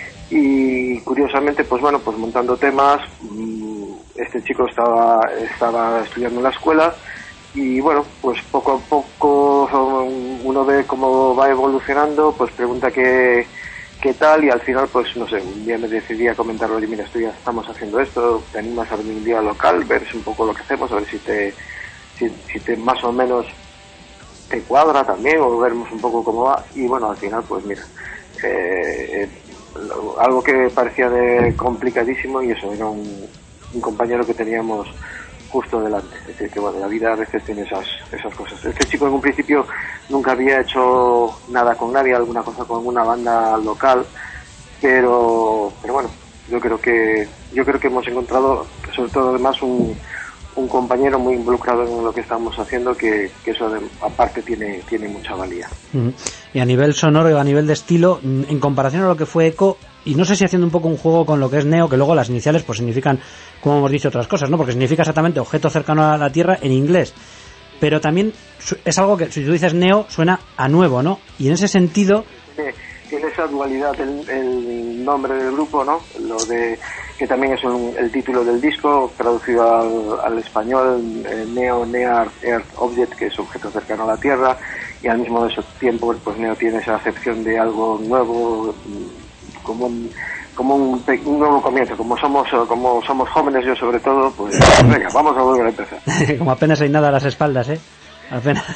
Y curiosamente, pues bueno, pues montando temas, este chico estaba estaba estudiando en la escuela, y bueno, pues poco a poco uno ve cómo va evolucionando, pues pregunta qué, qué tal, y al final, pues no sé, un día me decidí a comentarlo, y mira, estoy, ya estamos haciendo esto, te animas a venir un día al local, ver un poco lo que hacemos, a ver si te, si, si te más o menos te cuadra también, o veremos un poco cómo va. Y bueno, al final, pues mira, eh, eh, algo que parecía de complicadísimo, y eso, era un, un compañero que teníamos justo delante. Es decir, que bueno, la vida a veces tiene esas esas cosas. Este chico en un principio nunca había hecho nada con nadie, alguna cosa con alguna banda local, pero pero bueno, yo creo que yo creo que hemos encontrado, sobre todo además, un un compañero muy involucrado en lo que estamos haciendo, que, que eso de, aparte tiene tiene mucha valía. Uh-huh. Y a nivel sonoro y a nivel de estilo, en comparación a lo que fue Eco, y no sé si haciendo un poco un juego con lo que es Neo, que luego las iniciales pues significan, como hemos dicho, otras cosas, ¿no? Porque significa exactamente objeto cercano a la Tierra en inglés, pero también es algo que, si tú dices Neo, suena a nuevo, ¿no? Y en ese sentido... Tiene esa dualidad el, el nombre del grupo, ¿no? Lo de que también es un, el título del disco, traducido al, al español, eh, Neo, Near Earth Object, que es objeto cercano a la Tierra, y al mismo tiempo, pues Neo tiene esa acepción de algo nuevo, como un, como un, un nuevo comienzo. Como somos como somos jóvenes, yo sobre todo, pues venga, vamos a volver a empezar. Como apenas hay nada a las espaldas, ¿eh? Apenas.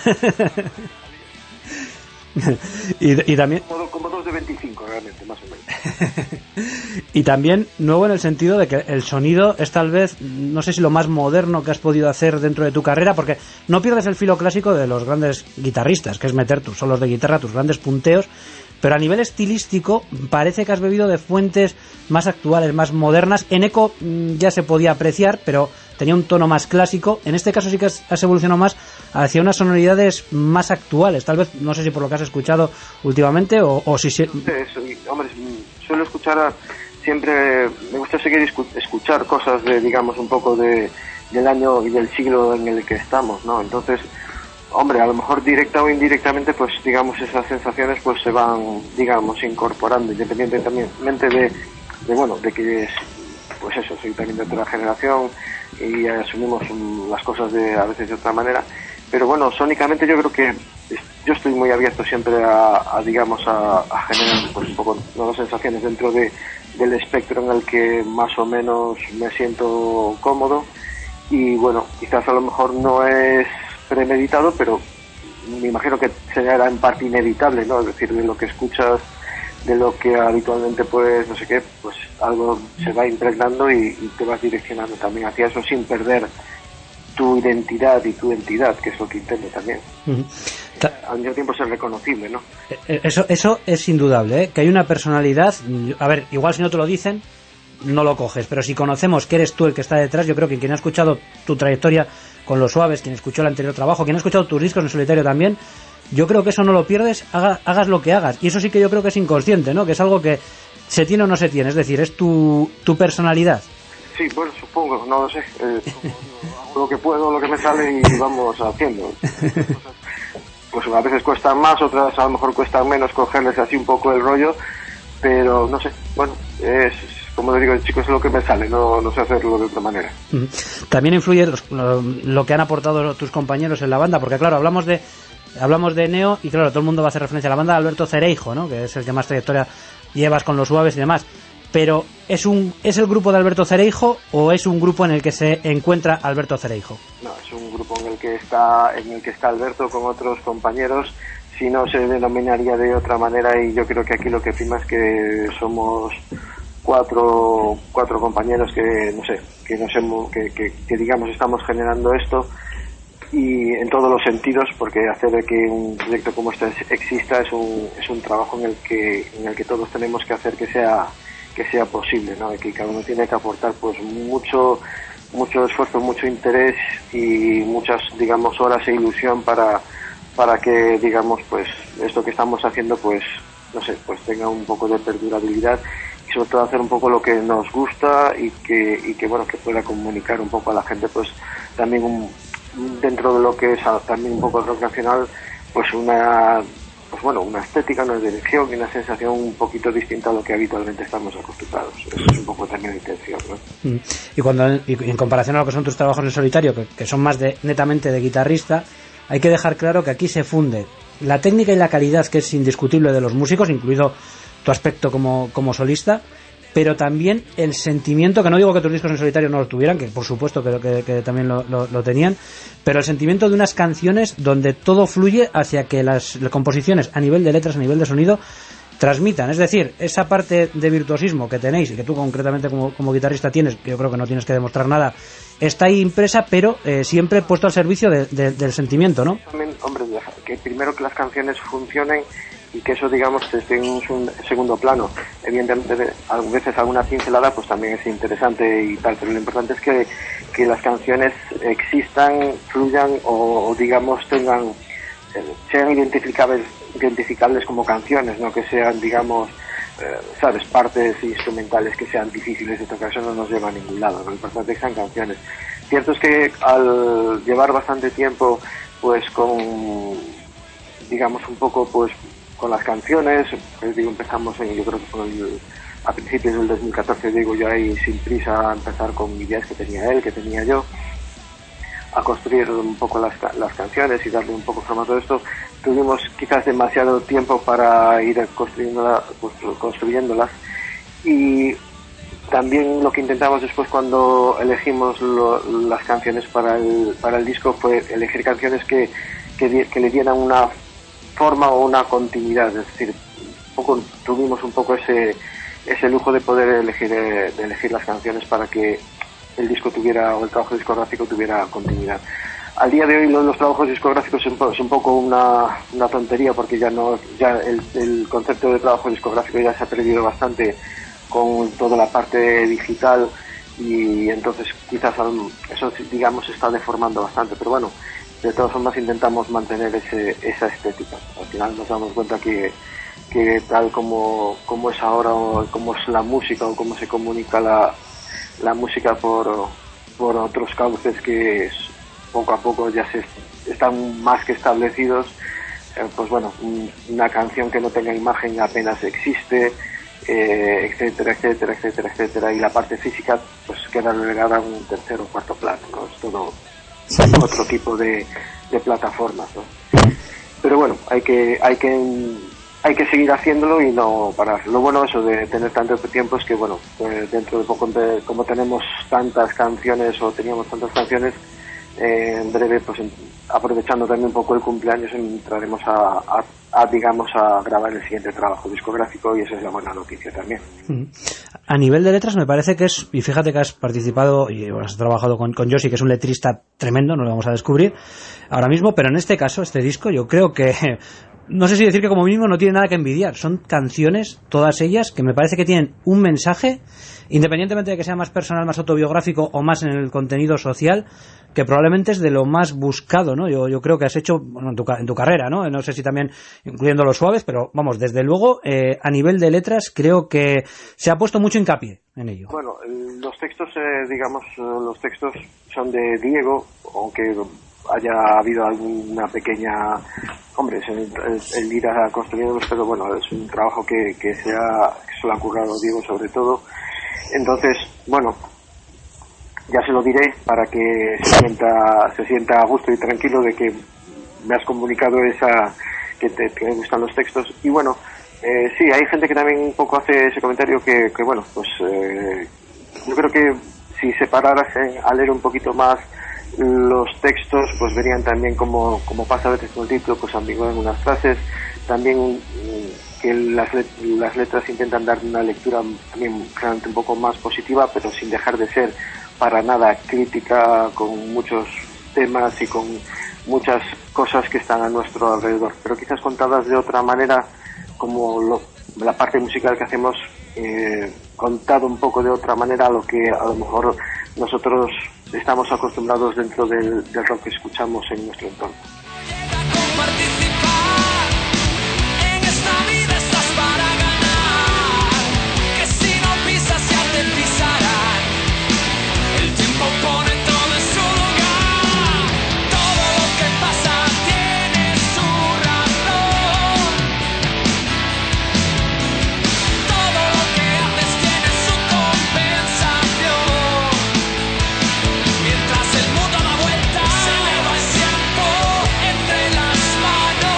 y, y también como, como dos de veinticinco realmente, más o menos. Y también nuevo en el sentido de que el sonido es tal vez, no sé si lo más moderno que has podido hacer dentro de tu carrera, porque no pierdes el filo clásico de los grandes guitarristas, que es meter tus solos de guitarra, tus grandes punteos, pero a nivel estilístico parece que has bebido de fuentes más actuales, más modernas. En Eco ya se podía apreciar, pero tenía un tono más clásico. En este caso sí que has evolucionado más hacia unas sonoridades más actuales. Tal vez, no sé si por lo que has escuchado últimamente o, o si... Sí, hombre, suelo escuchar a, siempre, me gusta seguir escuchar cosas de, digamos, un poco de, del año y del siglo en el que estamos, ¿no? Entonces, hombre, a lo mejor directa o indirectamente, pues digamos esas sensaciones pues se van, digamos, incorporando, independientemente de, de bueno, de que es, pues eso, soy también de otra generación y asumimos um, las cosas de a veces de otra manera, pero bueno, sónicamente yo creo que yo estoy muy abierto siempre a, a digamos, a, a generar pues un poco nuevas sensaciones dentro de, del espectro en el que más o menos me siento cómodo, y bueno, quizás a lo mejor no es premeditado, pero me imagino que será en parte inevitable, ¿no? Es decir, de lo que escuchas, de lo que habitualmente pues no sé qué, pues algo se va impregnando y, y te vas direccionando también hacia eso sin perder tu identidad y tu entidad, que es lo que intento también. Uh-huh. Al mismo tiempo ser reconocible, ¿no? Eso, eso es indudable, ¿eh? Que hay una personalidad. A ver, igual si no te lo dicen, no lo coges, pero si conocemos que eres tú el que está detrás, yo creo que quien ha escuchado tu trayectoria con Los Suaves, quien escuchó el anterior trabajo, quien ha escuchado tus discos en solitario también, yo creo que eso no lo pierdes, haga, hagas lo que hagas. Y eso sí que yo creo que es inconsciente, ¿no? Que es algo que se tiene o no se tiene, es decir, es tu, tu personalidad. Sí, bueno, supongo, no lo sé. Eh, hago lo que puedo, lo que me sale y vamos haciendo. Pues a veces cuestan más, otras a lo mejor cuestan menos cogerles así un poco el rollo, pero no sé, bueno, es como le digo, chicos, es lo que me sale, no, no sé hacerlo de otra manera. También influye los, lo, lo que han aportado tus compañeros en la banda, porque claro, hablamos de hablamos de Neo y claro, todo el mundo va a hacer referencia a la banda de Alberto Cereijo, ¿no? Que es el que más trayectoria llevas con Los Suaves y demás. Pero ¿es un es el grupo de Alberto Cereijo o es un grupo en el que se encuentra Alberto Cereijo? No, es un grupo en el que está en el que está Alberto con otros compañeros. Si no, se denominaría de otra manera, y yo creo que aquí lo que prima es que somos cuatro cuatro compañeros que no sé que nos hemos que, que, que digamos estamos generando esto, y en todos los sentidos, porque hacer que un proyecto como este exista es un es un trabajo en el que en el que todos tenemos que hacer que sea que sea posible, ¿no? Y que cada uno tiene que aportar pues mucho mucho esfuerzo, mucho interés y muchas, digamos, horas e ilusión para para que, digamos, pues esto que estamos haciendo pues no sé, pues tenga un poco de perdurabilidad y sobre todo hacer un poco lo que nos gusta y que y que bueno, que pueda comunicar un poco a la gente pues también un, dentro de lo que es también un poco el rock nacional, pues una pues bueno, una estética, una dirección y una sensación un poquito distinta a lo que habitualmente estamos acostumbrados. Eso es un poco también la intención, ¿no? Y cuando y en comparación a lo que son tus trabajos en solitario, que, que son más de netamente de guitarrista, hay que dejar claro que aquí se funde la técnica y la calidad, que es indiscutible, de los músicos, incluido tu aspecto como, como solista, pero también el sentimiento, que no digo que tus discos en solitario no lo tuvieran, que por supuesto que, que, que también lo, lo, lo tenían, pero el sentimiento de unas canciones donde todo fluye hacia que las, las composiciones a nivel de letras, a nivel de sonido, transmitan. Es decir, esa parte de virtuosismo que tenéis y que tú concretamente como, como guitarrista tienes, que yo creo que no tienes que demostrar nada, está ahí impresa, pero eh, siempre puesto al servicio de, de, del sentimiento, ¿no? También, hombre, que primero que las canciones funcionen y que eso, digamos, esté en un segundo plano. Evidentemente, a veces alguna pincelada pues también es interesante y tal, pero lo importante es que, que las canciones existan, fluyan o, o digamos, tengan eh, sean identificables identificables como canciones, no que sean, digamos, eh, sabes, partes instrumentales que sean difíciles de tocar. Eso no nos lleva a ningún lado, ¿no? Lo importante es que sean canciones. Cierto es que al llevar bastante tiempo pues con, digamos, un poco pues con las canciones, pues, digo, empezamos en, yo creo que con el, a principios del dos mil catorce, digo, yo ahí sin prisa a empezar con ideas que tenía él, que tenía yo, a construir un poco las, las canciones y darle un poco forma a todo esto. Tuvimos quizás demasiado tiempo para ir construyéndola, pues, construyéndolas, y también lo que intentamos después cuando elegimos lo, las canciones para el, para el disco fue elegir canciones que, que, que le dieran una forma o una continuidad, es decir, un poco, tuvimos un poco ese ese lujo de poder elegir de elegir las canciones para que el disco tuviera, o el trabajo discográfico tuviera continuidad. Al día de hoy los, los trabajos discográficos es un, es un poco una, una tontería, porque ya no ya el, el concepto de trabajo discográfico ya se ha perdido bastante con toda la parte digital, y entonces quizás eso, digamos, se está deformando bastante, pero bueno, de todas formas intentamos mantener ese, esa estética. Al final nos damos cuenta que, que tal como, como es ahora, o como es la música, o cómo se comunica la, la música por, por otros cauces que es, poco a poco ya se están más que establecidos, eh, pues bueno, un, una canción que no tenga imagen apenas existe, eh, etcétera, etcétera, etcétera, etcétera, y la parte física pues queda relegada a un tercer o cuarto plano, ¿no? Es todo otro tipo de, de plataformas, ¿no? Pero bueno, hay que hay que hay que seguir haciéndolo y no parar. Lo bueno eso de tener tanto tiempo es que bueno, pues dentro de poco, como tenemos tantas canciones o teníamos tantas canciones, eh, en breve, pues en, aprovechando también un poco el cumpleaños, entraremos a, a, a digamos a grabar el siguiente trabajo discográfico, y esa es la buena noticia también. A nivel de letras me parece que es, y fíjate que has participado y has trabajado con, con Josi, que es un letrista tremendo, no lo vamos a descubrir ahora mismo, pero en este caso, este disco, yo creo que, no sé si decir que como mínimo no tiene nada que envidiar. Son canciones, todas ellas, que me parece que tienen un mensaje, independientemente de que sea más personal, más autobiográfico o más en el contenido social, que probablemente es de lo más buscado, ¿no? Yo, yo creo que has hecho, bueno, en tu, en tu carrera, ¿no? No sé si también incluyendo los suaves, pero vamos, desde luego, eh, a nivel de letras, creo que se ha puesto mucho hincapié en ello. Bueno, los textos, eh, digamos, los textos son de Diego, aunque haya habido alguna pequeña, hombre, él, él irá construyéndolos, pero bueno, es un trabajo que, que se ha, que se lo ha currado Diego sobre todo. Entonces, bueno, ya se lo diré para que se sienta, se sienta a gusto y tranquilo de que me has comunicado esa, que te, que me gustan los textos. Y bueno, eh, sí, hay gente que también un poco hace ese comentario que, que bueno, pues eh, yo creo que si separaras eh, a leer un poquito más los textos, pues verían también como, como pasa a veces con el título, pues ambiguo en unas frases, también que las, let- las letras intentan dar una lectura también realmente un poco más positiva, pero sin dejar de ser para nada crítica, con muchos temas y con muchas cosas que están a nuestro alrededor, pero quizás contadas de otra manera, como lo, la parte musical que hacemos, eh, contado un poco de otra manera a lo que a lo mejor nosotros estamos acostumbrados dentro del, del rock que escuchamos en nuestro entorno. Mientras el mundo da vueltas, se me va el tiempo entre las manos.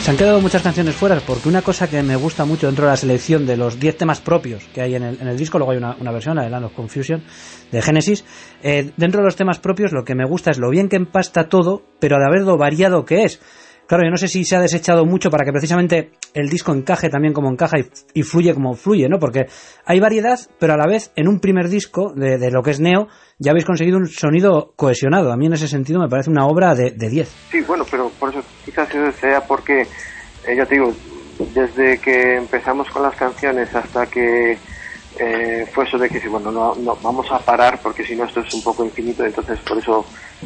Se han quedado muchas canciones fuera porque una cosa que me gusta mucho dentro de la selección de los diez temas propios que hay en el, en el disco, luego hay una, una versión, la de Land of Confusion, de Genesis, eh, dentro de los temas propios lo que me gusta es lo bien que empasta todo, pero de haber lo variado que es. Claro, yo no sé si se ha desechado mucho para que precisamente el disco encaje también como encaja y, y fluye como fluye, ¿no? Porque hay variedad, pero a la vez en un primer disco de, de lo que es Neo ya habéis conseguido un sonido cohesionado. A mí en ese sentido me parece una obra de diez. Sí, bueno, pero por eso quizás eso sea porque, eh, ya te digo, desde que empezamos con las canciones hasta que eh, fue eso de que, bueno, no, no vamos a parar porque si no esto es un poco infinito, entonces por eso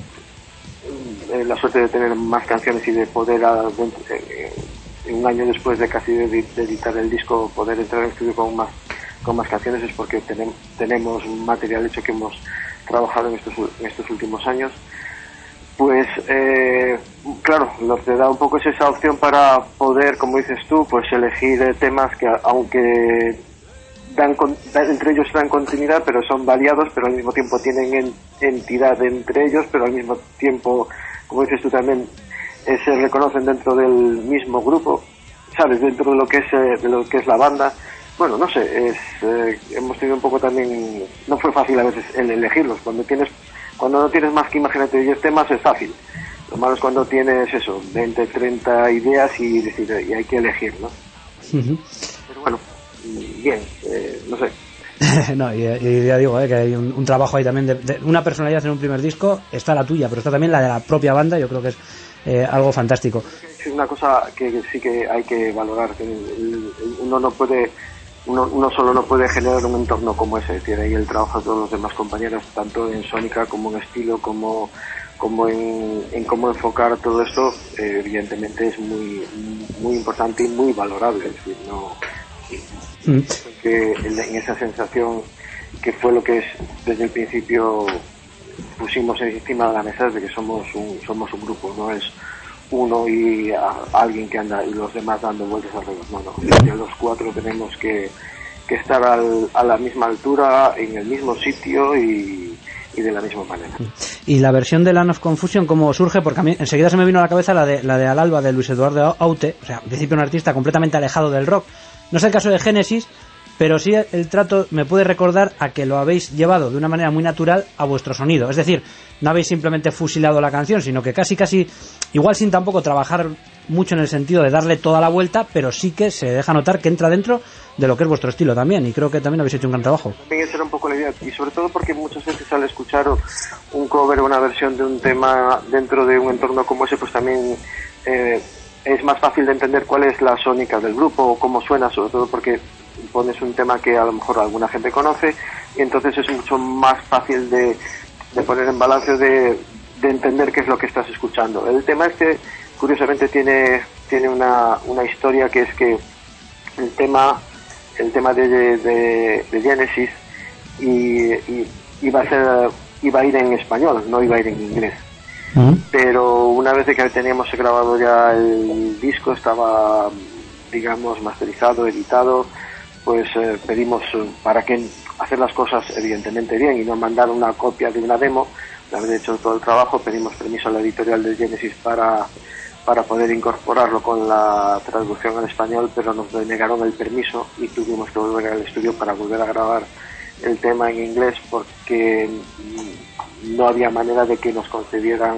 la suerte de tener más canciones y de poder a, eh, un año después de casi de, de editar el disco poder entrar en estudio con más con más canciones es porque tenem, tenemos un material hecho que hemos trabajado en estos en estos últimos años. Pues eh, claro, lo que da un poco es esa opción para poder, como dices tú, pues elegir temas que aunque Dan, dan, entre ellos dan continuidad, pero son variados, pero al mismo tiempo tienen en, entidad entre ellos, pero al mismo tiempo, como dices tú también, eh, se reconocen dentro del mismo grupo, ¿sabes? Dentro de lo que es eh, de lo que es la banda. Bueno, no sé, es, eh, hemos tenido un poco también, no fue fácil a veces el elegirlos. Cuando tienes, cuando no tienes más que, imagínate, diez temas es fácil. Lo malo es cuando tienes eso, veinte, treinta ideas y decir, y hay que elegir, ¿no? Uh-huh. Pero bueno, bien, eh, no sé. No, y, y ya digo, eh, que hay un, un trabajo ahí también de, de una personalidad en un primer disco. Está la tuya, pero está también la de la propia banda. Yo creo que es eh, algo fantástico. Es una cosa que sí que hay que valorar, que el, el, uno no puede uno, uno solo no puede generar un entorno como ese. Tiene ahí el trabajo de todos los demás compañeros, tanto en sónica como en estilo, como como en, en cómo enfocar todo esto. Eh, evidentemente es muy muy importante y muy valorable. Es decir, no Mm. que en esa sensación que fue lo que es desde el principio pusimos encima de la mesa de que somos un somos un grupo, no es uno y a, a alguien que anda y los demás dando vueltas alrededor. No, no, los cuatro tenemos que, que estar al, a la misma altura, en el mismo sitio y, y de la misma manera. Y la versión de Land of Confusion, ¿cómo surge? Porque a mí enseguida se me vino a la cabeza la de la de Al Alba de Luis Eduardo Aute, o sea, en principio un artista completamente alejado del rock. No es el caso de Genesis, pero sí el trato me puede recordar a que lo habéis llevado de una manera muy natural a vuestro sonido. Es decir, no habéis simplemente fusilado la canción, sino que casi casi, igual sin tampoco trabajar mucho en el sentido de darle toda la vuelta, pero sí que se deja notar que entra dentro de lo que es vuestro estilo también, y creo que también habéis hecho un gran trabajo. También esa era un poco la idea, y sobre todo porque muchas veces al escuchar un cover o una versión de un tema dentro de un entorno como ese, pues también eh, es más fácil de entender cuál es la sónica del grupo o cómo suena, sobre todo porque pones un tema que a lo mejor alguna gente conoce y entonces es mucho más fácil de, de poner en balance, de, de entender qué es lo que estás escuchando. El tema este, curiosamente, tiene tiene una, una historia, que es que el tema el tema de, de, de Genesis y, y iba a ser iba a ir en español, no iba a ir en inglés. Uh-huh. Pero una vez que teníamos grabado ya el disco, estaba, digamos, masterizado, editado, pues eh, pedimos eh, para que hacer las cosas evidentemente bien y no mandar una copia de una demo. Una vez hecho todo el trabajo, pedimos permiso a la editorial de Genesis para para poder incorporarlo con la traducción al español, pero nos denegaron el permiso y tuvimos que volver al estudio para volver a grabar el tema en inglés, porque no había manera de que nos concedieran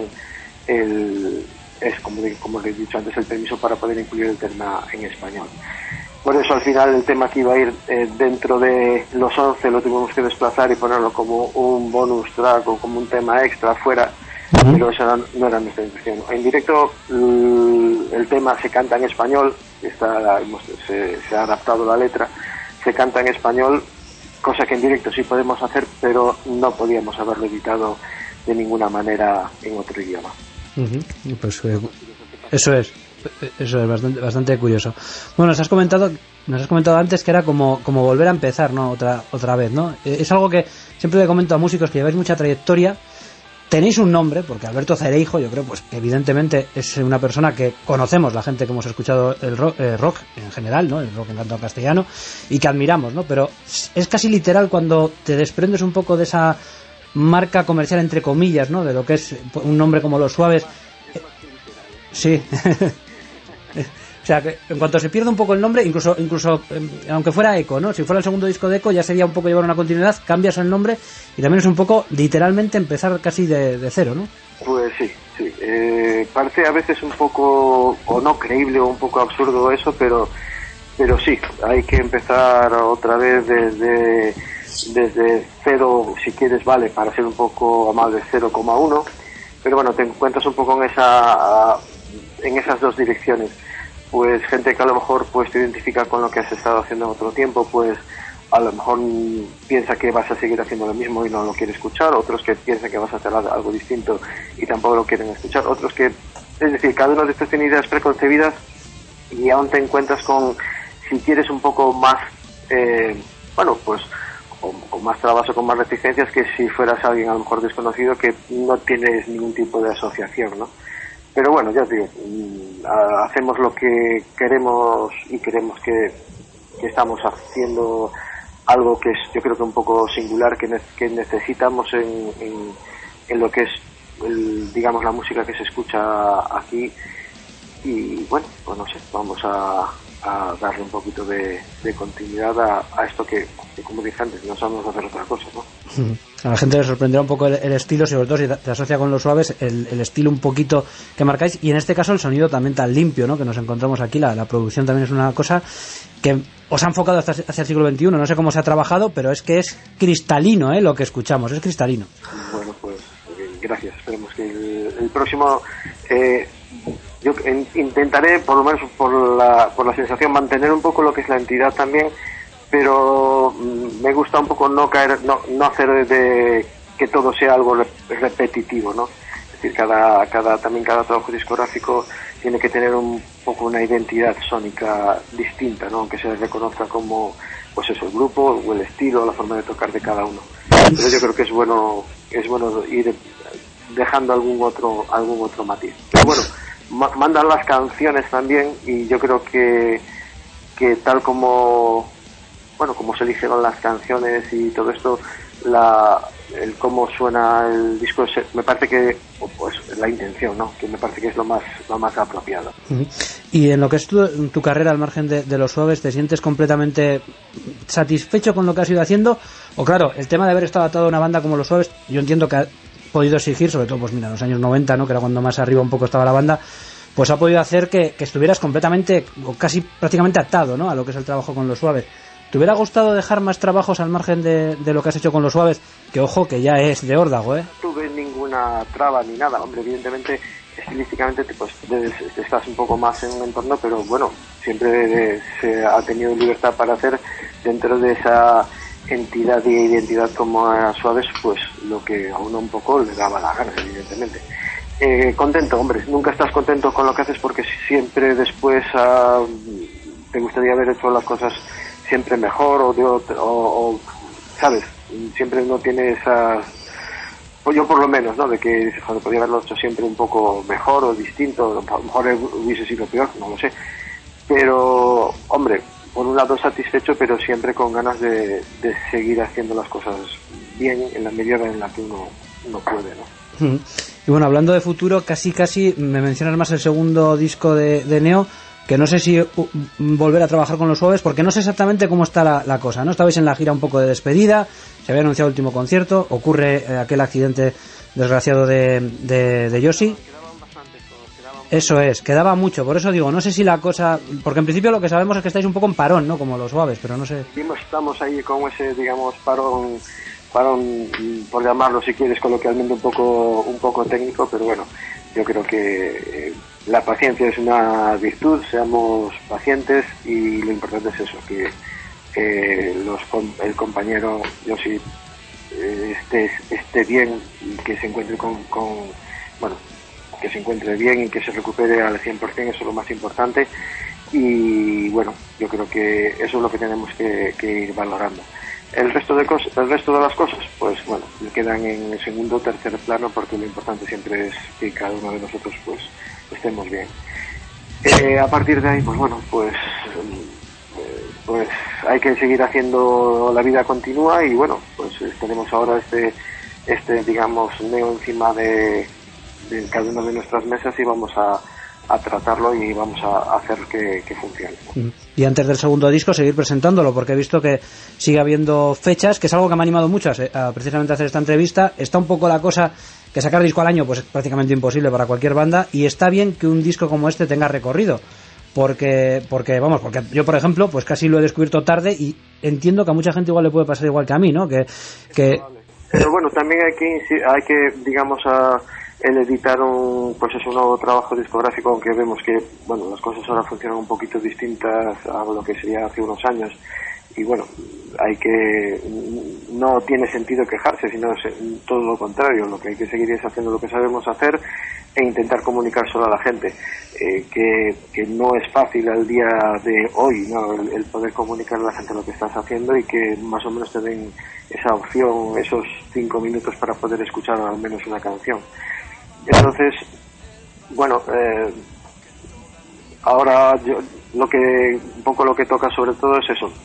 el, es como, como les he dicho antes, el permiso para poder incluir el tema en español. Por eso al final el tema que iba a ir eh, dentro de los once lo tuvimos que desplazar y ponerlo como un bonus track o como un tema extra fuera, uh-huh. Pero esa no era nuestra intención. En directo el, el tema se canta en español, está, se, se ha adaptado la letra, se canta en español, cosa que en directo sí podemos hacer, pero no podíamos haberlo editado de ninguna manera en otro idioma. Uh-huh. Pues eh, eso es. Eso es bastante, bastante curioso. Bueno, nos has comentado, nos has comentado antes que era como, como volver a empezar, ¿no? Otra, otra vez, ¿no? Es algo que siempre le comento a músicos que lleváis mucha trayectoria. Tenéis un nombre, porque Alberto Cereijo, yo creo, pues evidentemente es una persona que conocemos, la gente que hemos escuchado el rock, eh, rock en general, ¿no? El rock en canto castellano, y que admiramos, ¿no? Pero es casi literal cuando te desprendes un poco de esa marca comercial, entre comillas, ¿no? De lo que es un nombre como Los Suaves. Sí. sea, que en cuanto se pierde un poco el nombre, incluso incluso eh, aunque fuera Eco, ¿no? Si fuera el segundo disco de Eco, ya sería un poco llevar una continuidad, cambias el nombre y también es un poco, literalmente, empezar casi de, de cero, ¿no? Pues sí, sí. Eh, parece a veces un poco, o no creíble, o un poco absurdo eso, pero pero sí, hay que empezar otra vez desde, desde cero, si quieres, vale, para ser un poco amable, cero coma uno, pero bueno, te encuentras un poco en esa en esas dos direcciones. Pues gente que a lo mejor pues te identifica con lo que has estado haciendo en otro tiempo, pues a lo mejor piensa que vas a seguir haciendo lo mismo y no lo quiere escuchar, otros que piensan que vas a hacer algo distinto y tampoco lo quieren escuchar, otros que, es decir, cada uno de estos tiene ideas preconcebidas y aún te encuentras con, si quieres un poco más, eh, bueno, pues con, con más trabas o con más reticencias que si fueras alguien a lo mejor desconocido que no tienes ningún tipo de asociación, ¿no? Pero bueno, ya os digo, hacemos lo que queremos y queremos que, que estamos haciendo algo que es, yo creo que un poco singular, que, ne- que necesitamos en, en, en lo que es, el, digamos, la música que se escucha aquí. Y bueno, pues no sé, vamos a, a darle un poquito de, de continuidad a, a esto que, que, como dije antes, no sabemos hacer otra cosa, ¿no? A la gente le sorprenderá un poco el, el estilo, sobre todo si te asocia con Los Suaves, el, el estilo un poquito que marcáis, y en este caso el sonido también tan limpio, ¿no?, que nos encontramos aquí. La, la producción también es una cosa que os ha enfocado hasta hacia el siglo veintiuno, no sé cómo se ha trabajado, pero es que es cristalino, ¿eh?, lo que escuchamos, es cristalino. Bueno, pues gracias, esperemos que el, el próximo... Eh, yo intentaré, por lo menos por la, por la sensación, mantener un poco lo que es la entidad también, pero me gusta un poco no caer, no, no hacer de, de que todo sea algo repetitivo, ¿no? Es decir, cada, cada, también cada trabajo discográfico tiene que tener un poco una identidad sónica distinta, ¿no? Aunque se reconozca como, pues eso, el grupo o el estilo, la forma de tocar de cada uno. Pero yo creo que es bueno, es bueno ir dejando algún otro, algún otro matiz. Pero bueno, ma- mandan las canciones también, y yo creo que, que tal como, bueno, como se eligieron las canciones y todo esto, la, el cómo suena el disco, me parece que, pues la intención, ¿no?, que me parece que es lo más, lo más apropiado. Y en lo que es tu, tu carrera al margen de, de Los Suaves, ¿te sientes completamente satisfecho con lo que has ido haciendo? O claro, el tema de haber estado atado a una banda como Los Suaves, yo entiendo que ha podido exigir, sobre todo pues mira, en los años noventa, ¿no?, que era cuando más arriba un poco estaba la banda, pues ha podido hacer que, que estuvieras completamente, o casi prácticamente atado, ¿no?, a lo que es el trabajo con Los Suaves. ¿Te hubiera gustado dejar más trabajos al margen de, de lo que has hecho con Los Suaves? Que ojo, que ya es de órdago, ¿eh? No tuve ninguna traba ni nada, hombre, evidentemente, estilísticamente, pues estás un poco más en un entorno, pero bueno, siempre se ha tenido libertad para hacer dentro de esa entidad y identidad como a Suaves, pues lo que a uno un poco le daba la gana, evidentemente. Eh, contento, hombre, nunca estás contento con lo que haces porque siempre después uh, te gustaría haber hecho las cosas siempre mejor o, de otro, o, o sabes, siempre no tiene esa, pues yo por lo menos, ¿no?, de que joder, podría haberlo hecho siempre un poco mejor o distinto, a lo mejor hubiese sido peor, no lo sé, pero hombre, por un lado satisfecho, pero siempre con ganas de, de seguir haciendo las cosas bien en la medida en la que uno, uno puede, ¿no? Y bueno, hablando de futuro, casi casi me mencionas más el segundo disco de, de Neo, que no sé si uh, volver a trabajar con Los Suaves, porque no sé exactamente cómo está la, la cosa, ¿no? Estabais en la gira un poco de despedida, se había anunciado el último concierto, ocurre eh, aquel accidente desgraciado de, de, de Yoshi. Eso es, quedaba mucho, por eso digo, no sé si la cosa, porque en principio lo que sabemos es que estáis un poco en parón, ¿no?, como Los Suaves, pero no sé. Estamos ahí con ese, digamos, parón, parón, por llamarlo si quieres coloquialmente un poco, un poco técnico, pero bueno, yo creo que eh, la paciencia es una virtud, seamos pacientes, y lo importante es eso, que eh, los, el compañero Yoshi eh, esté, esté bien y que se encuentre con, con, bueno, que se encuentre bien y que se recupere al cien por ciento, eso es lo más importante, y bueno, yo creo que eso es lo que tenemos que, que ir valorando. El resto de cosas, el resto de las cosas, pues bueno, me quedan en el segundo o tercer plano, porque lo importante siempre es que cada uno de nosotros pues estemos bien. Eh, a partir de ahí, pues bueno, pues eh, pues hay que seguir haciendo, la vida continúa, y bueno, pues tenemos ahora este este digamos Neo encima de, de cada una de nuestras mesas, y vamos a, a tratarlo y vamos a hacer que, que funcione, ¿no? Y antes del segundo disco seguir presentándolo, porque he visto que sigue habiendo fechas, que es algo que me ha animado mucho a, a precisamente hacer esta entrevista. Está un poco la cosa que sacar disco al año pues es prácticamente imposible para cualquier banda, y está bien que un disco como este tenga recorrido, porque porque vamos, porque yo por ejemplo pues casi lo he descubierto tarde, y entiendo que a mucha gente igual le puede pasar igual que a mí, ¿no? Que que pero bueno, también hay que hay que digamos a el editar un pues es un nuevo trabajo discográfico, aunque vemos que bueno las cosas ahora funcionan un poquito distintas a lo que sería hace unos años, y bueno, hay que no tiene sentido quejarse, sino todo lo contrario, lo que hay que seguir es haciendo lo que sabemos hacer e intentar comunicar solo a la gente, eh, que, que no es fácil al día de hoy, ¿no? El, el poder comunicar a la gente lo que estás haciendo y que más o menos te den esa opción, esos cinco minutos para poder escuchar al menos una canción. Entonces, bueno, eh, ahora yo, lo que un poco lo que toca sobre todo es eso,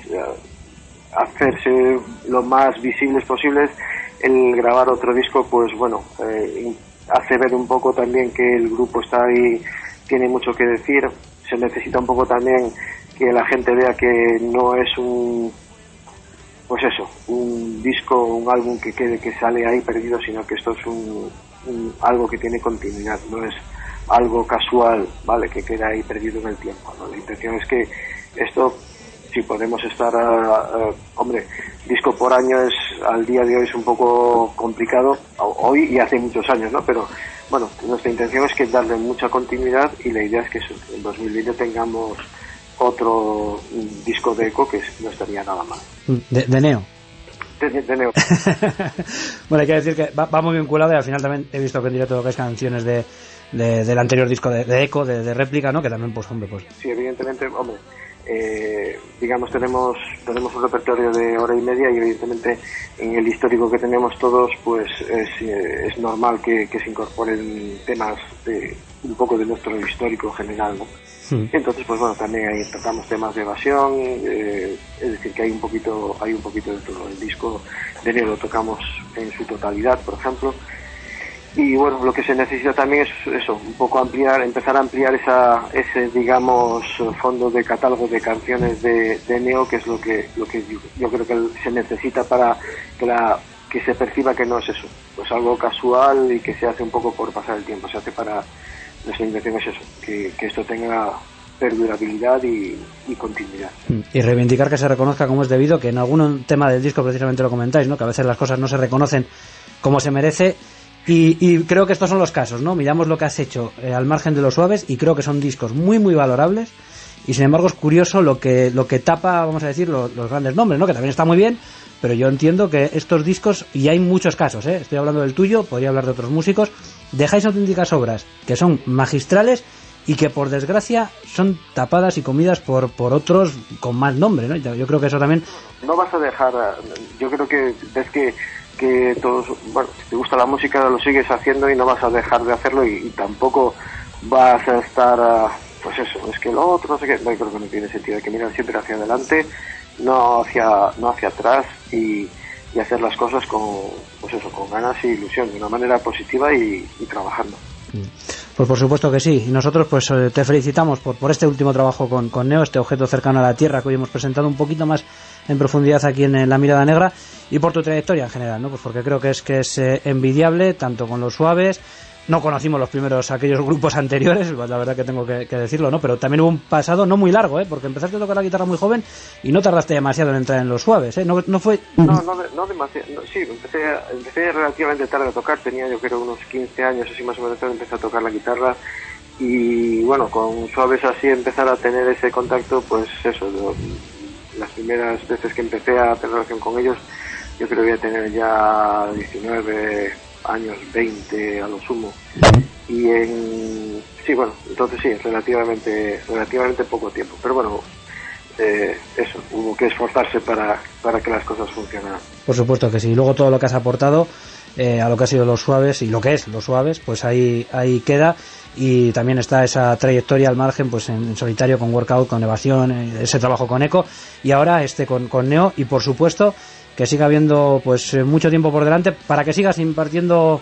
hacerse lo más visibles posibles. El grabar otro disco, pues bueno, eh, hace ver un poco también que el grupo está ahí, tiene mucho que decir. Se necesita un poco también que la gente vea que no es un pues eso, un disco, un álbum que quede, que sale ahí perdido, sino que esto es un, un algo que tiene continuidad, no es algo casual, vale, que queda ahí perdido en el tiempo, ¿no? La intención es que esto, si podemos estar, uh, uh, hombre, disco por año es, al día de hoy es un poco complicado, hoy y hace muchos años, ¿no? Pero bueno, nuestra intención es que darle mucha continuidad, y la idea es que en dos mil veinte tengamos otro disco de Eco, que no estaría nada mal. De, de Neo. De, de Neo. Bueno, hay que decir que va, va muy vinculado, y al final también he visto que en directo tocáis canciones de, de, del anterior disco de, de Eco, de, de Réplica, ¿no? Que también, pues, hombre, pues... Sí, evidentemente, hombre, eh, digamos, tenemos tenemos un repertorio de hora y media, y evidentemente en el histórico que tenemos todos, pues es, es normal que, que se incorporen temas de un poco de nuestro histórico general, ¿no? Sí. Entonces, pues bueno, también ahí tratamos temas de evasión, eh, es decir, que hay un poquito hay un poquito de todo. El disco de Neo lo tocamos en su totalidad, por ejemplo, y bueno, lo que se necesita también es eso, un poco ampliar, empezar a ampliar esa ese, digamos, fondo de catálogo de canciones de, de Neo, que es lo que lo que yo, yo creo que se necesita para que la que se perciba que no es eso, pues algo casual y que se hace un poco por pasar el tiempo, se hace para... Nuestra intención es eso, que, que esto tenga perdurabilidad y, y continuidad. Y reivindicar que se reconozca como es debido, que en algún tema del disco precisamente lo comentáis, ¿no? Que a veces las cosas no se reconocen como se merece, y, y creo que estos son los casos, ¿no? Miramos lo que has hecho eh, al margen de los suaves, y creo que son discos muy muy valorables, y sin embargo es curioso lo que lo que tapa, vamos a decir, los, los grandes nombres, ¿no? Que también está muy bien, pero yo entiendo que estos discos, y hay muchos casos, ¿eh? Estoy hablando del tuyo, podría hablar de otros músicos, dejáis auténticas obras que son magistrales y que por desgracia son tapadas y comidas por por otros con más nombre, ¿no? Yo creo que eso también... No vas a dejar, yo creo que ves que, que todos, bueno, si te gusta la música lo sigues haciendo y no vas a dejar de hacerlo, y, y tampoco vas a estar, pues eso, es que lo otro, no sé qué, no, creo que no tiene sentido, hay que mirar siempre hacia adelante, no hacia no hacia atrás, y, y hacer las cosas con, pues eso, con ganas y ilusión, de una manera positiva y, y trabajando. Pues por supuesto que sí, y nosotros pues te felicitamos por, por este último trabajo con, con Neo, este objeto cercano a la tierra que hoy hemos presentado un poquito más en profundidad aquí en, en La Mirada Negra, y por tu trayectoria en general, ¿no? Pues porque creo que es que es eh, envidiable, tanto con los suaves. No conocimos los primeros, aquellos grupos anteriores, la verdad que tengo que, que decirlo, ¿no? Pero también hubo un pasado no muy largo, ¿eh? Porque empezaste a tocar la guitarra muy joven y no tardaste demasiado en entrar en los suaves, ¿eh? No, no fue... No, no, no demasiado, no, sí, empecé, empecé relativamente tarde a tocar, tenía yo creo unos quince años, así más o menos, empecé a tocar la guitarra, y bueno, con suaves así empezar a tener ese contacto, pues eso, lo, las primeras veces que empecé a tener relación con ellos, yo creo que voy a tener ya diecinueve años, veinte a lo sumo, y en sí, bueno, entonces sí, relativamente relativamente poco tiempo, pero bueno, eh, eso, hubo que esforzarse para, para que las cosas funcionaran. Por supuesto que sí, y luego todo lo que has aportado eh, a lo que ha sido los suaves, y lo que es los suaves, pues ahí ahí queda, y también está esa trayectoria al margen, pues en, en solitario, con Workout, con Evasión, eh, ese trabajo con Eco, y ahora este con, con Neo, y por supuesto que siga habiendo pues mucho tiempo por delante para que sigas impartiendo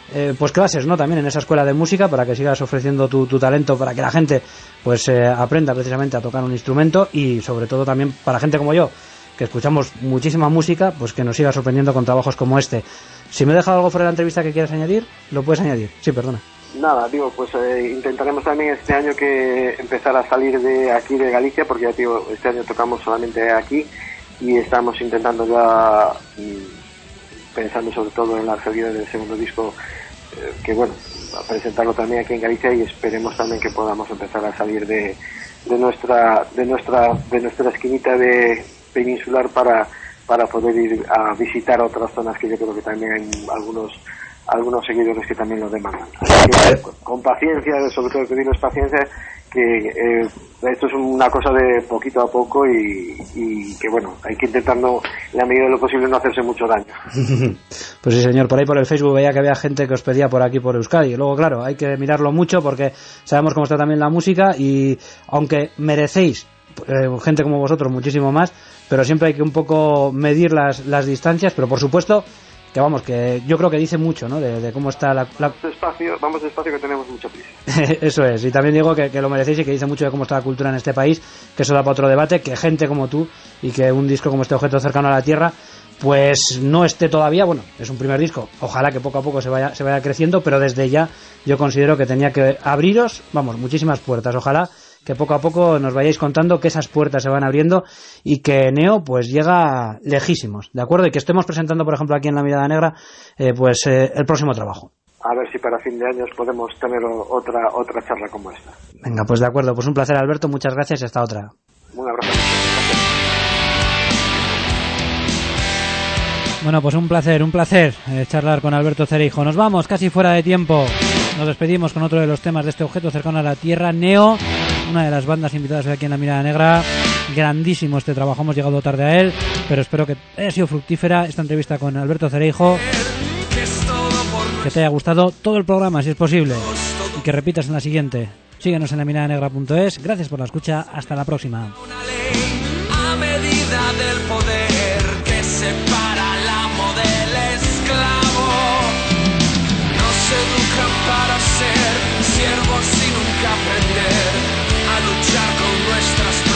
eh, pues clases, ¿no? También en esa escuela de música para que sigas ofreciendo tu, tu talento, para que la gente pues eh, aprenda precisamente a tocar un instrumento y sobre todo también para gente como yo, que escuchamos muchísima música, pues que nos siga sorprendiendo con trabajos como este. Si me he dejado algo fuera de la entrevista que quieras añadir, lo puedes añadir. Sí, perdona. Nada, digo, pues eh, intentaremos también este año que empezar a salir de aquí de Galicia, porque ya digo, este año tocamos solamente aquí y estamos intentando ya, mm, pensando sobre todo en la salida del segundo disco, eh, que bueno, a presentarlo también aquí en Galicia y esperemos también que podamos empezar a salir de, de nuestra de nuestra de nuestra esquinita de peninsular para para poder ir a visitar otras zonas que yo creo que también hay algunos algunos seguidores que también lo demandan. Así que, con paciencia, sobre todo pedirles paciencia, que eh, esto es una cosa de poquito a poco y, y que bueno, hay que intentar no, en la medida de lo posible no hacerse mucho daño. Pues sí, señor, por ahí por el Facebook veía que había gente que os pedía por aquí por Euskadi, y luego claro, hay que mirarlo mucho porque sabemos cómo está también la música y aunque merecéis eh, gente como vosotros muchísimo más, pero siempre hay que un poco medir las, las distancias, pero por supuesto que vamos, que yo creo que dice mucho, ¿no? De, de cómo está la... la... Vamos despacio, vamos despacio que tenemos mucha prisa. Eso es, y también digo que, que lo merecéis y que dice mucho de cómo está la cultura en este país, que eso da para otro debate, que gente como tú y que un disco como este Objeto Cercano a la Tierra pues no esté todavía, bueno, es un primer disco, ojalá que poco a poco se vaya, se vaya creciendo, pero desde ya yo considero que tenía que abriros, vamos, muchísimas puertas, ojalá que poco a poco nos vayáis contando que esas puertas se van abriendo y que Neo pues llega lejísimos, ¿de acuerdo? Y que estemos presentando, por ejemplo, aquí en La Mirada Negra, eh, pues eh, el próximo trabajo. A ver si para fin de años podemos tener otra otra charla como esta. Venga, pues de acuerdo, pues un placer, Alberto, muchas gracias y hasta otra. Un abrazo. Bueno, pues un placer, un placer eh, charlar con Alberto Cereijo. Nos vamos, casi fuera de tiempo. Nos despedimos con otro de los temas de este Objeto Cercano a la Tierra, Neo, una de las bandas invitadas hoy aquí en La Mirada Negra. Grandísimo este trabajo, hemos llegado tarde a él, pero espero que haya sido fructífera esta entrevista con Alberto Cereijo, que te haya gustado todo el programa, si es posible, y que repitas en la siguiente. Síguenos en la mirada negra punto es. Gracias por la escucha, hasta la próxima. Una ley a medida del poder que separa al amo del esclavo. Nos educan para ser siervos y nunca aprender a luchar con nuestras